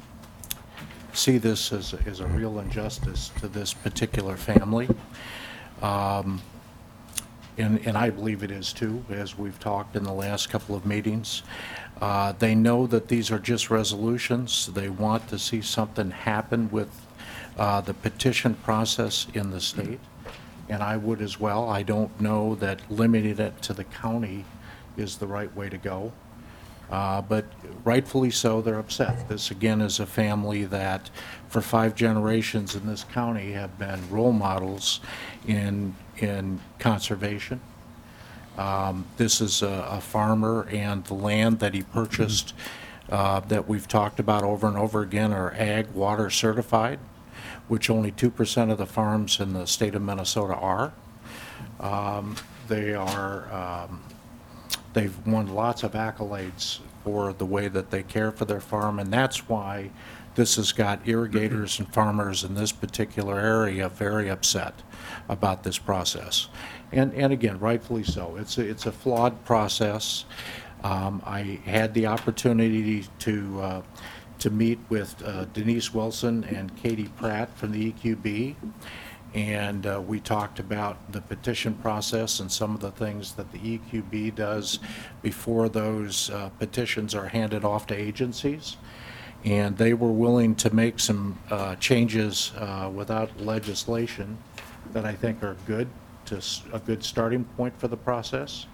see this as, as a real injustice to this particular family. Um, And, and I believe it is too, as we've talked in the last couple of meetings. Uh, They know that these are just resolutions. They want to see something happen with uh, the petition process in the state, and I would as well. I don't know that limiting it to the county is the right way to go. Uh, But rightfully so, they're upset. This, again, is a family that, for five generations in this county, have been role models in, in conservation. Um, This is a a farmer, and the land that he purchased, uh, that we've talked about over and over again, are ag water certified, which only two percent of the farms in the state of Minnesota are. Um, They are, um, they've won lots of accolades for the way that they care for their farm, and that's why this has got irrigators and farmers in this particular area very upset about this process. And, and again, rightfully so. It's a, it's a flawed process. Um, I had the opportunity to, uh, to meet with uh, Denise Wilson and Katie Pratt from the E Q B, and uh, we talked about the petition process and some of the things that the E Q B does before those uh, petitions are handed off to agencies. And they were willing to make some uh, changes uh, without legislation that I think are good, to s- a good starting point for the process.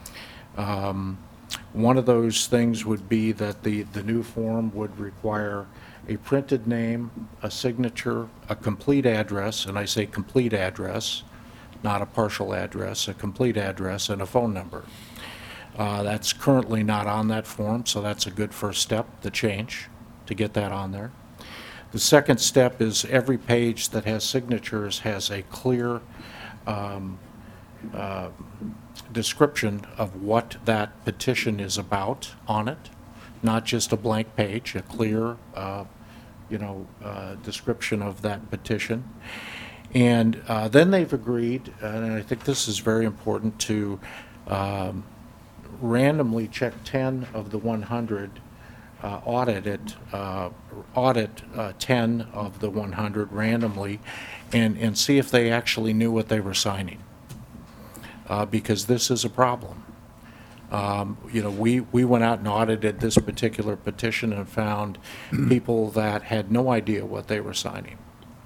Um, One of those things would be that the, the new form would require a printed name, a signature, a complete address, and I say complete address, not a partial address, a complete address, and a phone number. Uh, That's currently not on that form, so that's a good first step, the change, to get that on there. The second step is every page that has signatures has a clear um, uh, description of what that petition is about on it, not just a blank page, a clear uh, you know, uh, description of that petition. And uh, then they've agreed, and I think this is very important, to um, randomly check ten of the one hundred, uh, audit it, uh, audit uh, ten of the one hundred randomly, and, and see if they actually knew what they were signing. Uh, because this is a problem. Um, you know, we, we went out and audited this particular petition and found people that had no idea what they were signing.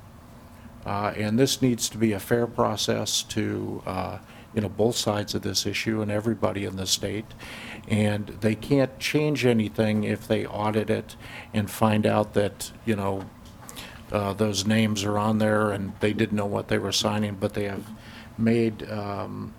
Uh, and this needs to be a fair process to, uh, you know, both sides of this issue and everybody in the state. And they can't change anything if they audit it and find out that, you know, uh, those names are on there and they didn't know what they were signing, but they have made, um,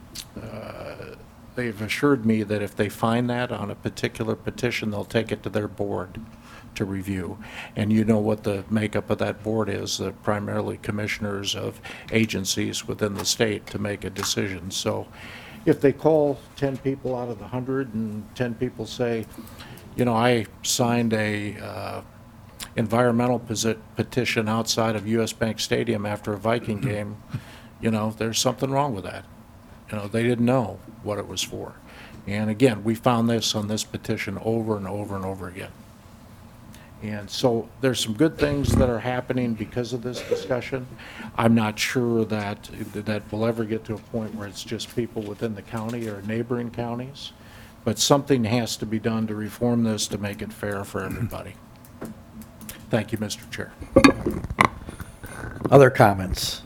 uh, they've assured me that if they find that on a particular petition, they'll take it to their board to review. And you know what the makeup of that board is, uh, primarily commissioners of agencies within the state to make a decision. So if they call ten people out of the one hundred and ten people say, you know, I signed a uh, environmental posi- petition outside of U S Bank Stadium after a Viking game, you know, there's something wrong with that. You know, they didn't know what it was for. And again, we found this on this petition over and over and over again. And so there's some good things that are happening because of this discussion. I'm not sure that that we'll ever get to a point where it's just people within the county or neighboring counties, but something has to be done to reform this to make it fair for everybody. Thank you, Mister Chair. Other comments?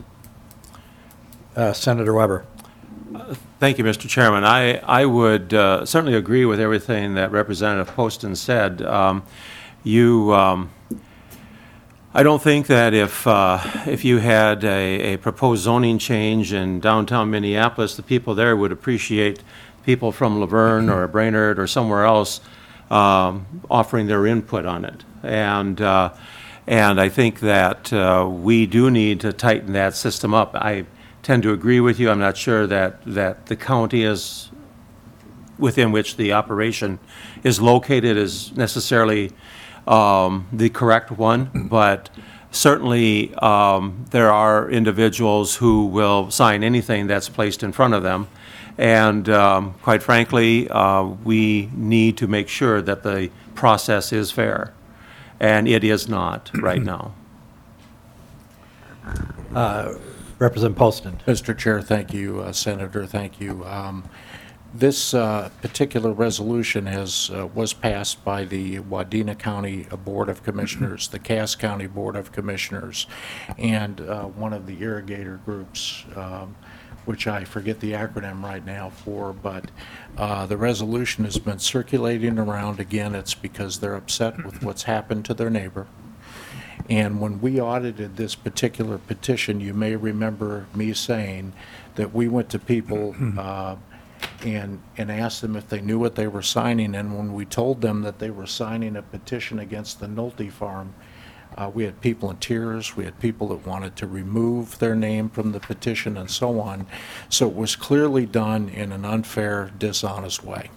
Uh, Senator Weber. Thank you, Mister Chairman. I, I would uh, certainly agree with everything that Representative Poston said. Um, you, um, I don't think that if, uh, if you had a, a proposed zoning change in downtown Minneapolis, the people there would appreciate people from Laverne or Brainerd or somewhere else um, offering their input on it. And, uh, and I think that uh, we do need to tighten that system up. I tend to agree with you. I'm not sure that, that the county is within which the operation is located is necessarily um, the correct one, but certainly um, there are individuals who will sign anything that's placed in front of them. And um, quite frankly, uh, we need to make sure that the process is fair. And it is not right now. Uh, Representative Poston. Mister Chair, thank you. Uh, Senator, thank you. Um, this uh, particular resolution has uh, was passed by the Wadena County Board of Commissioners, the Cass County Board of Commissioners, and uh, one of the irrigator groups, um, which I forget the acronym right now for, but uh, the resolution has been circulating around. Again, it's because they're upset with what's happened to their neighbor. And when we audited this particular petition, you may remember me saying that we went to people uh, and, and asked them if they knew what they were signing. And when we told them that they were signing a petition against the Nolte farm, uh, we had people in tears. We had people that wanted to remove their name from the petition and so on. So it was clearly done in an unfair, dishonest way.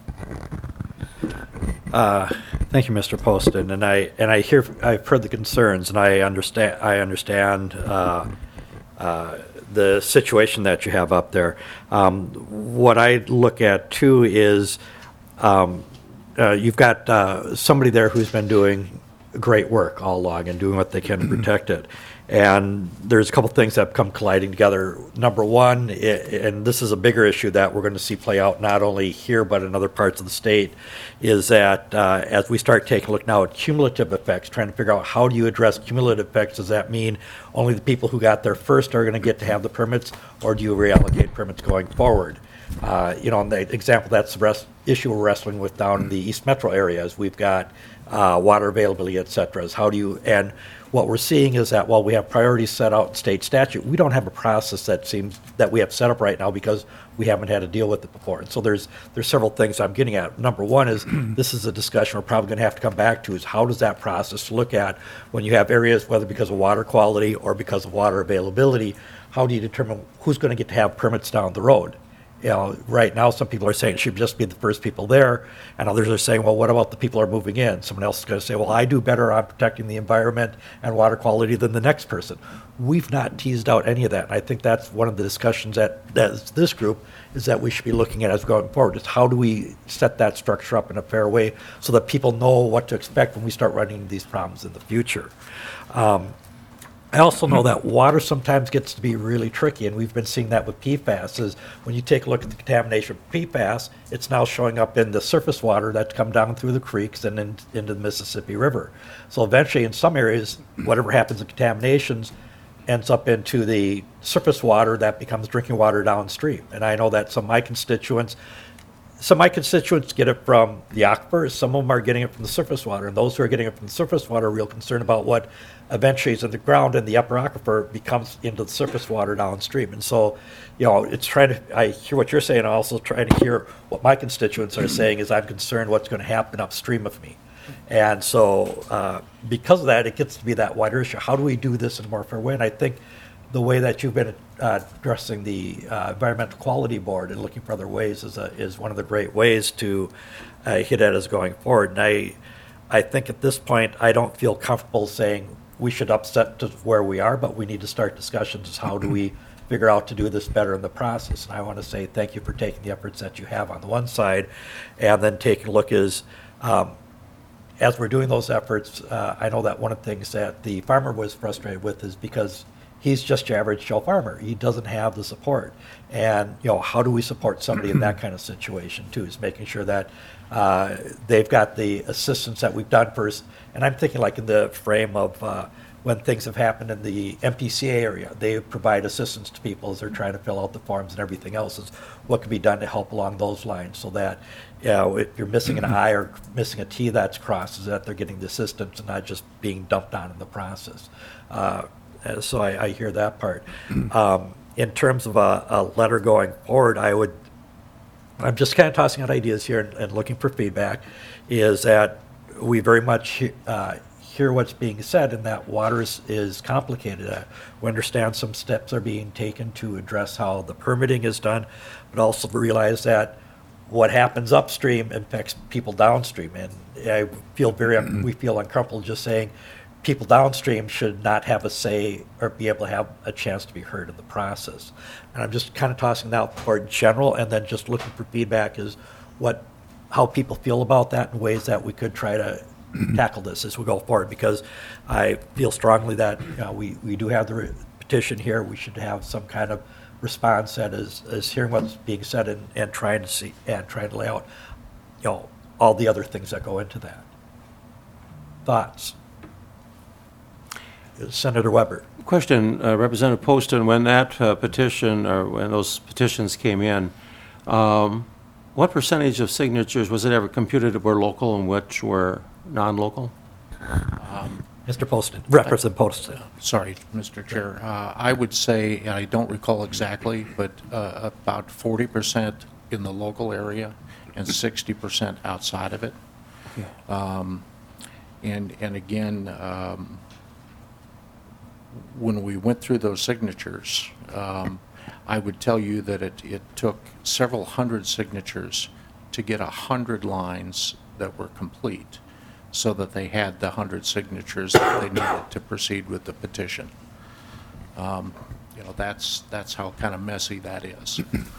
Uh, thank you, Mister Poston, and I and I hear I've heard the concerns, and I understand I understand uh, uh, the situation that you have up there. Um, what I look at too is um, uh, you've got uh, somebody there who's been doing great work all along and doing what they can to protect it. And there's a couple things that have come colliding together. Number one, I and this is a bigger issue that we're going to see play out not only here but in other parts of the state, is that uh, as we start taking a look now at cumulative effects, trying to figure out how do you address cumulative effects, does that mean only the people who got there first are going to get to have the permits, or do you reallocate permits going forward? Uh, you know, and the example, that's the rest, issue we're wrestling with down in the East Metro areas. We've got uh, water availability, et cetera. How do you, and what we're seeing is that while we have priorities set out in state statute, we don't have a process that seems that we have set up right now because we haven't had to deal with it before. And so there's there's several things I'm getting at. Number one is this is a discussion we're probably going to have to come back to, is how does that process look at when you have areas, whether because of water quality or because of water availability, how do you determine who's going to get to have permits down the road? you know, right now, some people are saying it should just be the first people there, and others are saying, well, what about the people who are moving in? Someone else is going to say, well, I do better on protecting the environment and water quality than the next person. We've not teased out any of that, and I think that's one of the discussions that, that this group is that we should be looking at as going forward, is how do we set that structure up in a fair way so that people know what to expect when we start running into these problems in the future. Um, I also know that water sometimes gets to be really tricky, and we've been seeing that with P FAS, is when you take a look at the contamination of P FAS, it's now showing up in the surface water that's come down through the creeks and in, into the Mississippi River. So eventually, in some areas, whatever happens in contaminations ends up into the surface water that becomes drinking water downstream. And I know that some of my constituents Some of my constituents get it from the aquifers, some of them are getting it from the surface water, and those who are getting it from the surface water are real concerned about what eventually is in the ground and the upper aquifer becomes into the surface water downstream. And so, you know, it's trying to, I hear what you're saying, I'm also trying to hear what my constituents are saying, is I'm concerned what's going to happen upstream of me. And so, uh, because of that, it gets to be that wider issue. How do we do this in a more fair way? And I think the way that you've been uh, addressing the uh, Environmental Quality Board and looking for other ways is, a, is one of the great ways to uh, hit at us going forward. And I, I think at this point, I don't feel comfortable saying we should upset to where we are, but we need to start discussions as how do we figure out to do this better in the process. And I want to say thank you for taking the efforts that you have on the one side, and then taking a look is, um, as we're doing those efforts, uh, I know that one of the things that the farmer was frustrated with is because he's just your average Joe farmer. He doesn't have the support. And, you know, how do we support somebody in that kind of situation, too, is making sure that uh, they've got the assistance that we've done first. And I'm thinking like in the frame of uh, when things have happened in the M P C A area, they provide assistance to people as they're trying to fill out the forms and everything else. Is what can be done to help along those lines so that, you know, if you're missing an I or missing a T that's crossed, is that they're getting the assistance and not just being dumped on in the process. Uh, Uh, So I, I hear that part. Um, in terms of a, a letter going forward, I would, I'm just kind of tossing out ideas here and, and looking for feedback, is that we very much he- uh, hear what's being said, and that water is, is complicated. Uh, we understand some steps are being taken to address how the permitting is done, but also realize that what happens upstream affects people downstream. And I feel very, we feel uncomfortable just saying, people downstream should not have a say or be able to have a chance to be heard in the process. And I'm just kind of tossing that out for general, and then just looking for feedback is what, how people feel about that and ways that we could try to tackle this as we go forward. Because I feel strongly that, you know, we, we do have the re- petition here. We should have some kind of response that is, is hearing what's being said and, and trying to see, and trying to lay out, you know, all the other things that go into that. Thoughts? Senator Weber. Question, uh, Representative Poston, when that uh, petition, or when those petitions came in, um, what percentage of signatures was it ever computed were local and which were non-local? Um, Mister Poston, Representative Poston. Sorry, Mister Chair. Uh, I would say, and I don't recall exactly, but uh, about forty percent in the local area and sixty percent outside of it. Um, And, and again, um, when we went through those signatures, um, I would tell you that it, it took several hundred signatures to get a hundred lines that were complete, so that they had the hundred signatures that they needed to proceed with the petition. Um, you know, that's that's how kind of messy that is.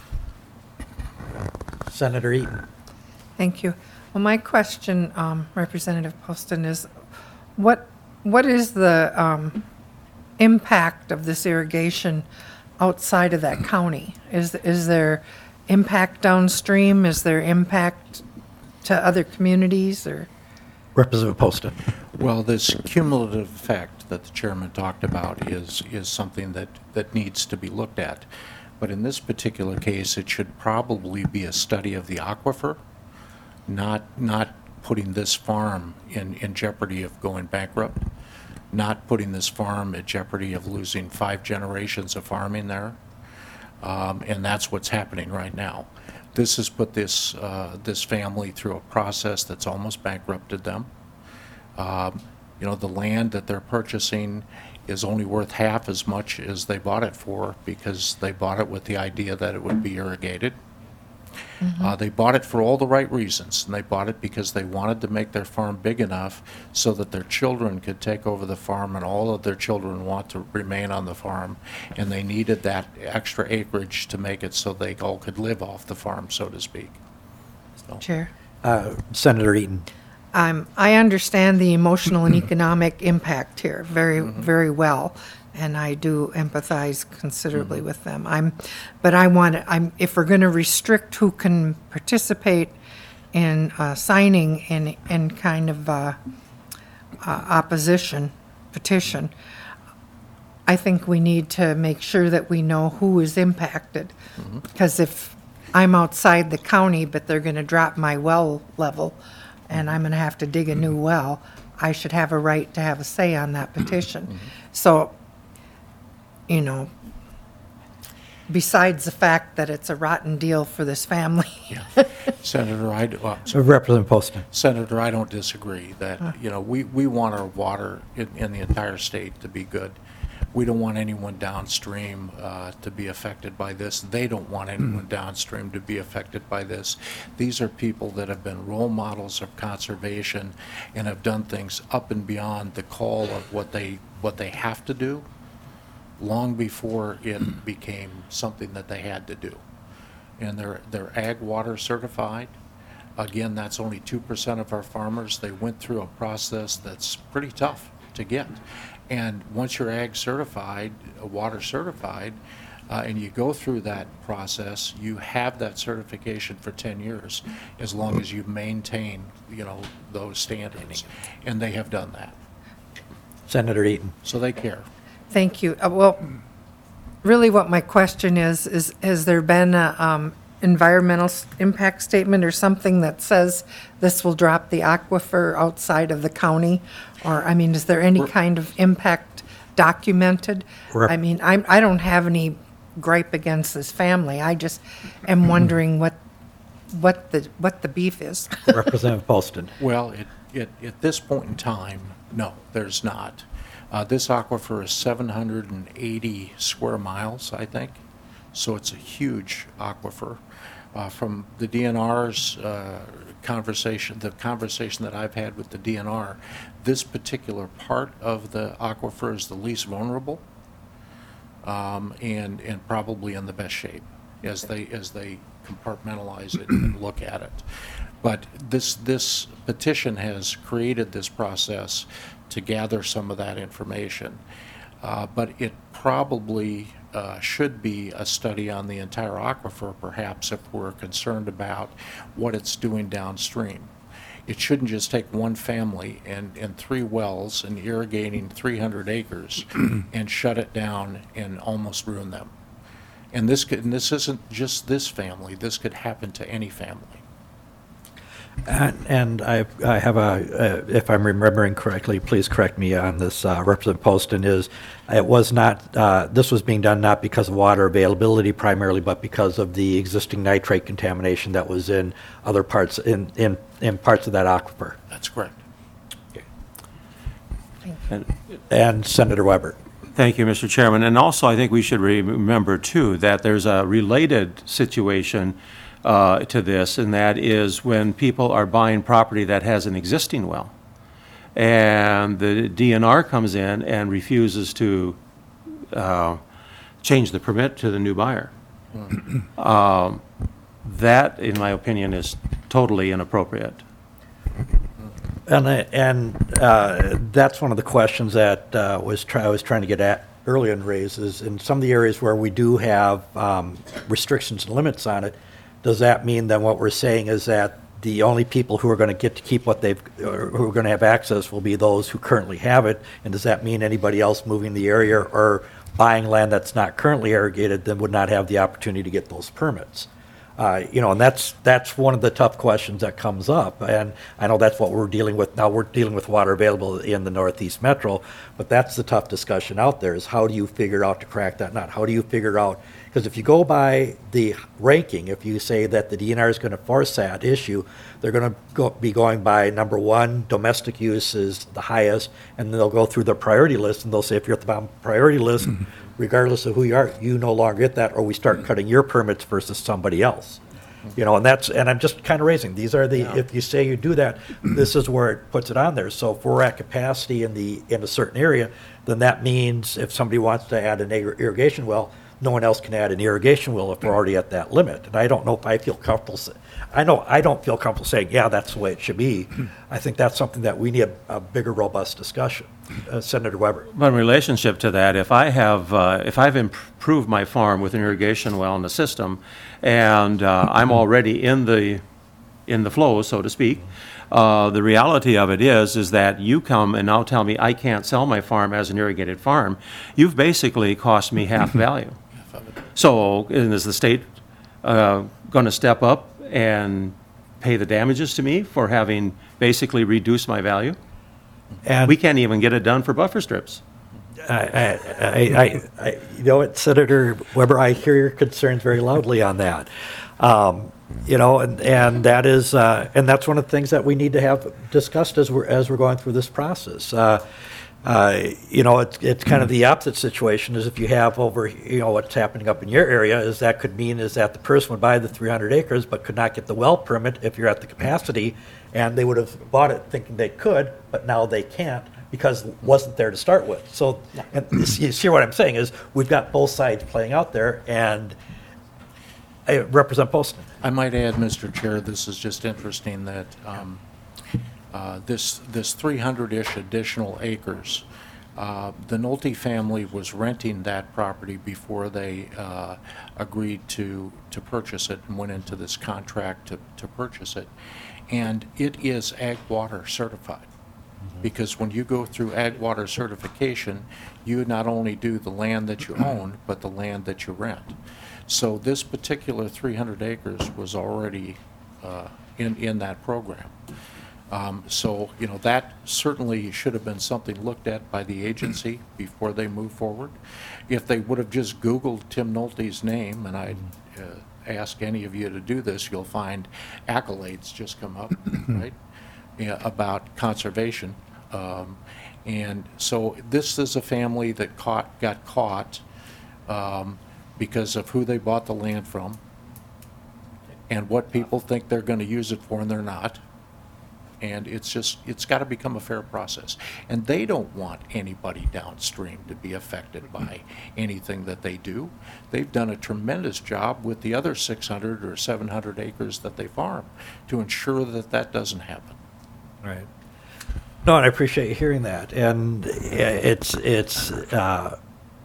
Senator Eaton. Thank you. Well, my question, um, Representative Poston, is what what is the um, impact of this irrigation outside of that county? Is is there impact downstream? Is there impact to other communities, or? Representative Poston. Well, this cumulative effect that the chairman talked about is is something that, that needs to be looked at. But in this particular case, it should probably be a study of the aquifer, not not putting this farm in, in jeopardy of going bankrupt, not putting this farm at jeopardy of losing five generations of farming there. Um, and that's what's happening right now. This has put this uh, this family through a process that's almost bankrupted them. Um, you know, the land that they're purchasing is only worth half as much as they bought it for, because they bought it with the idea that it would be irrigated. Uh, They bought it for all the right reasons, and they bought it because they wanted to make their farm big enough so that their children could take over the farm, and all of their children want to remain on the farm, and they needed that extra acreage to make it so they all could live off the farm, so to speak. So- Chair. Uh, Senator Eaton. Um, I understand the emotional and economic impact here very, very well, and I do empathize considerably with them. I'm, but I want to, I'm, if we're going to restrict who can participate in uh, signing in, in kind of uh, uh, opposition petition, I think we need to make sure that we know who is impacted. Because if I'm outside the county, but they're going to drop my well level, and I'm going to have to dig a new well, I should have a right to have a say on that petition. So, you know, besides the fact that it's a rotten deal for this family. Senator, I, d- well, Uh, Representative Poston. Senator, I don't disagree that, you know, we, we want our water in, in the entire state to be good. We don't want anyone downstream uh, to be affected by this. They don't want anyone downstream to be affected by this. These are people that have been role models of conservation and have done things up and beyond the call of what they, what they have to do long before it became something that they had to do. And they're, they're ag water certified. Again, that's only two percent of our farmers. They went through a process that's pretty tough to get. And once you're ag certified, uh, water certified, uh, and you go through that process, you have that certification for ten years, as long as you maintain, you know, those standards. And they have done that. Senator Eaton. So they care. Thank you. Uh, Well, really what my question is, is has there been a um, environmental s- impact statement or something that says this will drop the aquifer outside of the county? Or, I mean, is there any kind of impact documented? Rep- I mean, I'm, I don't have any gripe against this family. I just am wondering what, what the, what the beef is. Representative Poston. Well, it, it, at this point in time, no, there's not. Uh, this aquifer is seven hundred eighty square miles, I think, so it's a huge aquifer. Uh, from the D N R's uh, conversation, the conversation that I've had with the D N R, this particular part of the aquifer is the least vulnerable, um, and and probably in the best shape as they as they compartmentalize it and look at it. But this this petition has created this process to gather some of that information. Uh, but it probably uh, should be a study on the entire aquifer, perhaps, if we're concerned about what it's doing downstream. It shouldn't just take one family and, and three wells and irrigating three hundred acres and shut it down and almost ruin them. And this could, and this isn't just this family. This could happen to any family. And and I I have a, uh, if I'm remembering correctly, please correct me on this, uh, Representative Poston, is it was not, uh, this was being done not because of water availability primarily, but because of the existing nitrate contamination that was in other parts, in, in, in parts of that aquifer. That's correct. And And Senator Weber. Thank you, Mister Chairman. And also, I think we should remember, too, that there's a related situation uh, to this, and that is when people are buying property that has an existing well, and the D N R comes in and refuses to uh, change the permit to the new buyer. Um, That, in my opinion, is totally inappropriate. And, I- and uh, that's one of the questions that uh, was try, I was trying to get at earlier and raise is in some of the areas where we do have um, restrictions and limits on it, does that mean then what we're saying is that the only people who are going to get to keep what they've, or who are going to have access will be those who currently have it? And does that mean anybody else moving the area or buying land that's not currently irrigated then would not have the opportunity to get those permits? Uh, you know, and that's that's one of the tough questions that comes up. And I know that's what we're dealing with now. We're dealing with water available in the Northeast Metro, but that's the tough discussion out there is how do you figure out to crack that nut? How do you figure out, because if you go by the ranking, if you say that the D N R is going to force that issue, they're going to go, be going by number one, domestic use is the highest, and they'll go through the priority list, and they'll say if you're at the bottom priority list, regardless of who you are, you no longer get that, or we start cutting your permits versus somebody else. You know, and that's, and I'm just kind of raising, these are the, if you say you do that, this is where it puts it on there. So if we're at capacity in the, in a certain area, then that means if somebody wants to add an ir- irrigation well, no one else can add an irrigation well if we're already at that limit. And I don't know if I feel comfortable, sa- I know I don't feel comfortable saying, yeah, that's the way it should be. I think that's something that we need a, a bigger, robust discussion. Uh, Senator Weber. But in relationship to that, if I have, uh, if I've improved my farm with an irrigation well in the system, and uh, I'm already in the, in the flow, so to speak, uh, the reality of it is, is that you come and now tell me I can't sell my farm as an irrigated farm, you've basically cost me half value. So is the state uh, going to step up and pay the damages to me for having basically reduced my value? And We can't even get it done for buffer strips. I, I, I, I, you know what, Senator Weber, I hear your concerns very loudly on that. Um, you know, and, and that is, uh, and that's one of the things that we need to have discussed as we're, as we're going through this process. Uh, uh, you know, it's, it's kind of the opposite situation is if you have over, you know, what's happening up in your area is that could mean is that the person would buy the three hundred acres but could not get the well permit if you're at the capacity, and they would have bought it thinking they could, but now they can't because it wasn't there to start with. So, and you see what I'm saying is we've got both sides playing out there, and I represent Poston. I might add, Mister Chair, this is just interesting that um, uh, this this three hundred-ish additional acres, uh, the Nolte family was renting that property before they uh, agreed to to purchase it and went into this contract to, to purchase it. And it is ag water certified. Because when you go through ag water certification, you not only do the land that you own, but the land that you rent. So this particular three hundred acres was already uh, in, in that program. Um, So, you know, that certainly should have been something looked at by the agency before they move forward. If they would have just Googled Tim Nolte's name, and I'd uh, ask any of you to do this, you'll find accolades just come up, right, yeah, about conservation. Um, And so this is a family that caught, got caught um, because of who they bought the land from and what people think they're going to use it for, and they're not. And it's just, it's got to become a fair process. And they don't want anybody downstream to be affected by anything that they do. They've done a tremendous job with the other six hundred or seven hundred acres that they farm to ensure that that doesn't happen. Right. No, and I appreciate you hearing that. And it's, it's, uh,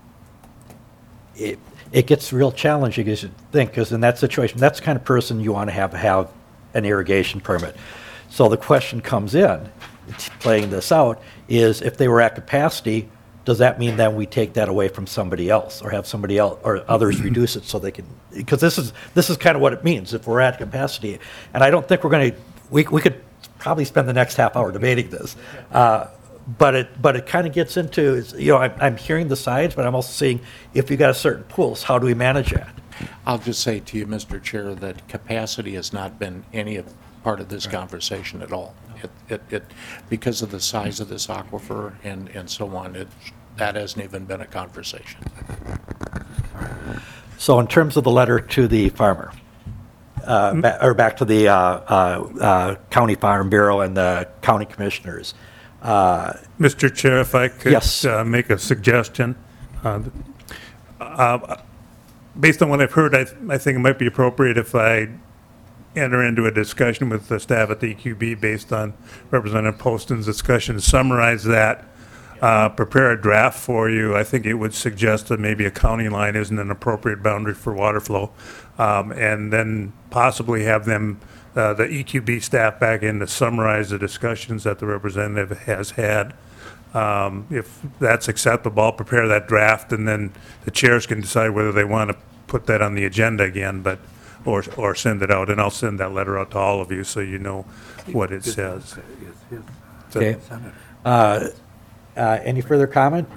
it, it gets real challenging, as you think, because in that situation, that's the kind of person you want to have have an irrigation permit. So the question comes in, playing this out, is if they were at capacity, does that mean that we take that away from somebody else, or have somebody else or others reduce it so they can? Because this is this is kind of what it means if we're at capacity. And I don't think we're going to. We we could probably spend the next half hour debating this, uh, but it but it kind of gets into, you know, I'm, I'm hearing the sides, but I'm also seeing if you got a certain pools, how do we manage that? I'll just say to you, Mister Chair, that capacity has not been any of part of this conversation at all. It, it, it, because of the size of this aquifer and, and so on, it, that hasn't even been a conversation. So in terms of the letter to the farmer, uh, ba- or back to the uh, uh, uh, County Farm Bureau and the county commissioners. Uh, Mister Chair, if I could Yes. uh, make a suggestion. Uh, uh, Based on what I've heard, I I think it might be appropriate if I enter into a discussion with the staff at the E Q B based on Representative Poston's discussion, summarize that, uh, prepare a draft for you. I think it would suggest that maybe a county line isn't an appropriate boundary for water flow, um, and then possibly have them, uh, the E Q B staff back in to summarize the discussions that the representative has had. Um, If that's acceptable, I'll prepare that draft, and then the chairs can decide whether they want to put that on the agenda again, but, or, or send it out, and I'll send that letter out to all of you so you know what it says. So- Okay. Uh, uh, Any further comment?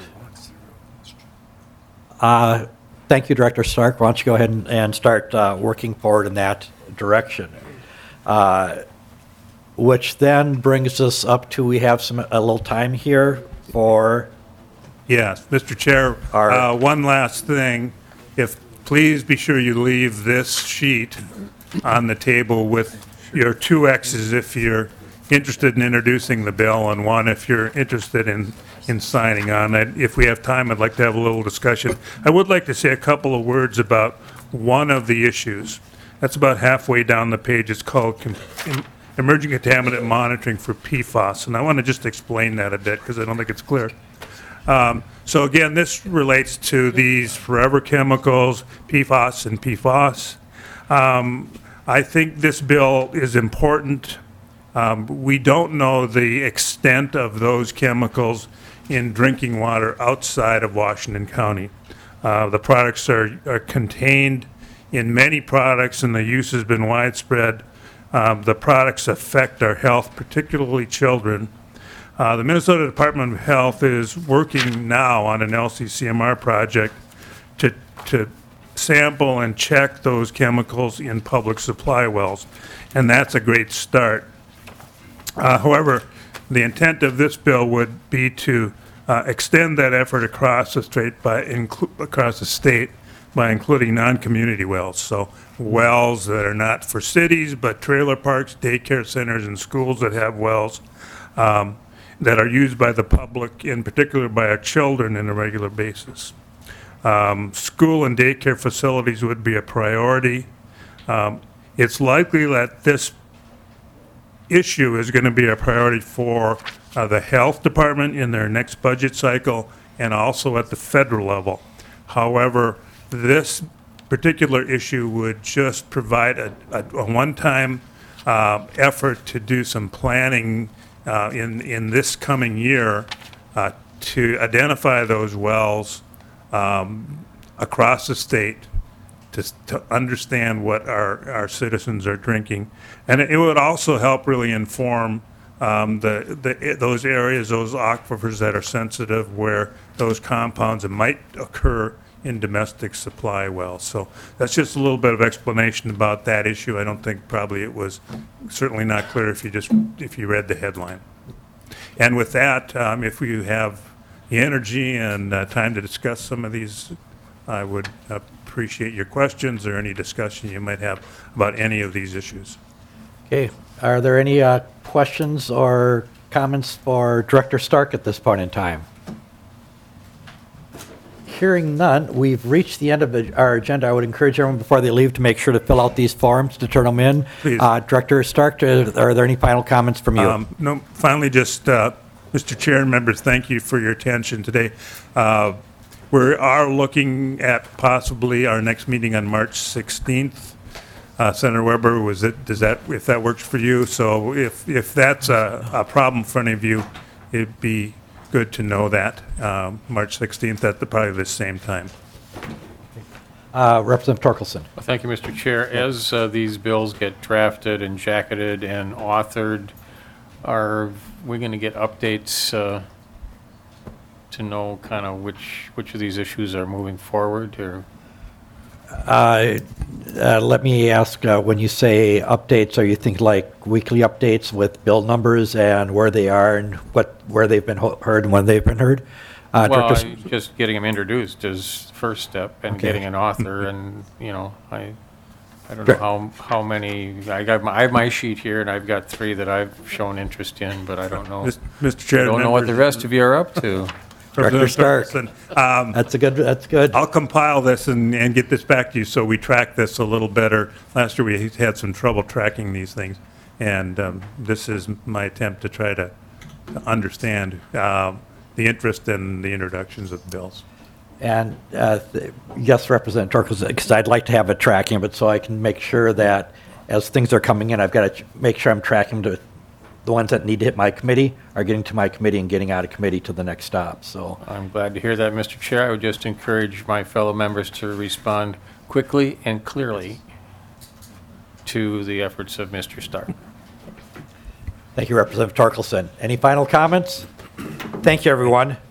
Uh, Thank you, Director Stark. Why don't you go ahead and, and start uh, working forward in that direction? Uh, Which then brings us up to, we have some, a little time here for, Yes, Mister Chair, Our- uh, one last thing. If, please be sure you leave this sheet on the table with your two X's if you're interested in introducing the bill, and one if you're interested in, in signing on it. If we have time, I'd like to have a little discussion. I would like to say a couple of words about one of the issues. That's about halfway down the page. It's called con- em- Emerging Contaminant Monitoring for P FAS, and I want to just explain that a bit because I don't think it's clear. Um, so again, this relates to these forever chemicals, P FAS and P FOS. Um, I think this bill is important. Um, we don't know the extent of those chemicals in drinking water outside of Washington County. Uh, the products are, are contained in many products, and the use has been widespread. Um, the products affect our health, particularly children. Uh, the Minnesota Department of Health is working now on an L C C M R project to, to sample and check those chemicals in public supply wells, and that's a great start. Uh, however, the intent of this bill would be to uh, extend that effort across the state by inclu- across the state by including non-community wells. So wells that are not for cities, but trailer parks, daycare centers, and schools that have wells um, that are used by the public, in particular by our children, on a regular basis. Um, school and daycare facilities would be a priority. Um, it's likely that this issue is going to be a priority for uh, the health department in their next budget cycle and also at the federal level. However, this particular issue would just provide a, a, a one-time uh, effort to do some planning uh, in, in this coming year uh, to identify those wells um, across the state to, to understand what our, our citizens are drinking. And it would also help really inform um, the, the, those areas, those aquifers that are sensitive where those compounds might occur in domestic supply wells. So that's just a little bit of explanation about that issue. I don't think probably it was certainly not clear if you just, if you read the headline. And with that, um, if you have the energy and uh, time to discuss some of these, I would appreciate your questions or any discussion you might have about any of these issues. Okay, are there any uh, questions or comments for Director Stark at this point in time? Hearing none, we've reached the end of the- our agenda. I would encourage everyone before they leave to make sure to fill out these forms to turn them in. Please. Uh, Director Stark, are are there any final comments from you? Um, No, finally, just, uh, Mister Chair and members, thank you for your attention today. Uh, We are looking at possibly our next meeting on March sixteenth. Uh, Senator Weber, was it, does that, if that works for you? So if, if that's a, a problem for any of you, it'd be good to know that, um, March sixteenth at the, probably the same time. Uh, Representative Torkelson. Well, thank you, Mister Chair. As uh, these bills get drafted and jacketed and authored, are we going to get updates uh, to know kind of which, which of these issues are moving forward, or? Uh, uh, Let me ask, uh, when you say updates, are you thinking like weekly updates with bill numbers and where they are and what, where they've been ho- heard and when they've been heard? Uh, Well, Director I- just getting them introduced is the first step, and Okay. getting an author, and, you know, I, I don't know how, how many, I got, my- I have my sheet here, and I've got three that I've shown interest in, but I don't know. Mister Chair. I don't know what the members, rest of you are up to. Director Stark. Torkelson, um, That's a good, that's good. I'll compile this and, and get this back to you so we track this a little better. Last year, we had some trouble tracking these things, and um, this is my attempt to try to understand uh, the interest in the introductions of bills. And uh, th- yes, Representative Torkelson, because I'd like to have a tracking of it so I can make sure that as things are coming in, I've got to make sure I'm tracking to the ones that need to hit my committee are getting to my committee and getting out of committee to the next stop. So I'm glad to hear that, Mister Chair. I would just encourage my fellow members to respond quickly and clearly to the efforts of Mister Stark. thank you, Representative Torkelson. Any final comments? Thank you, everyone.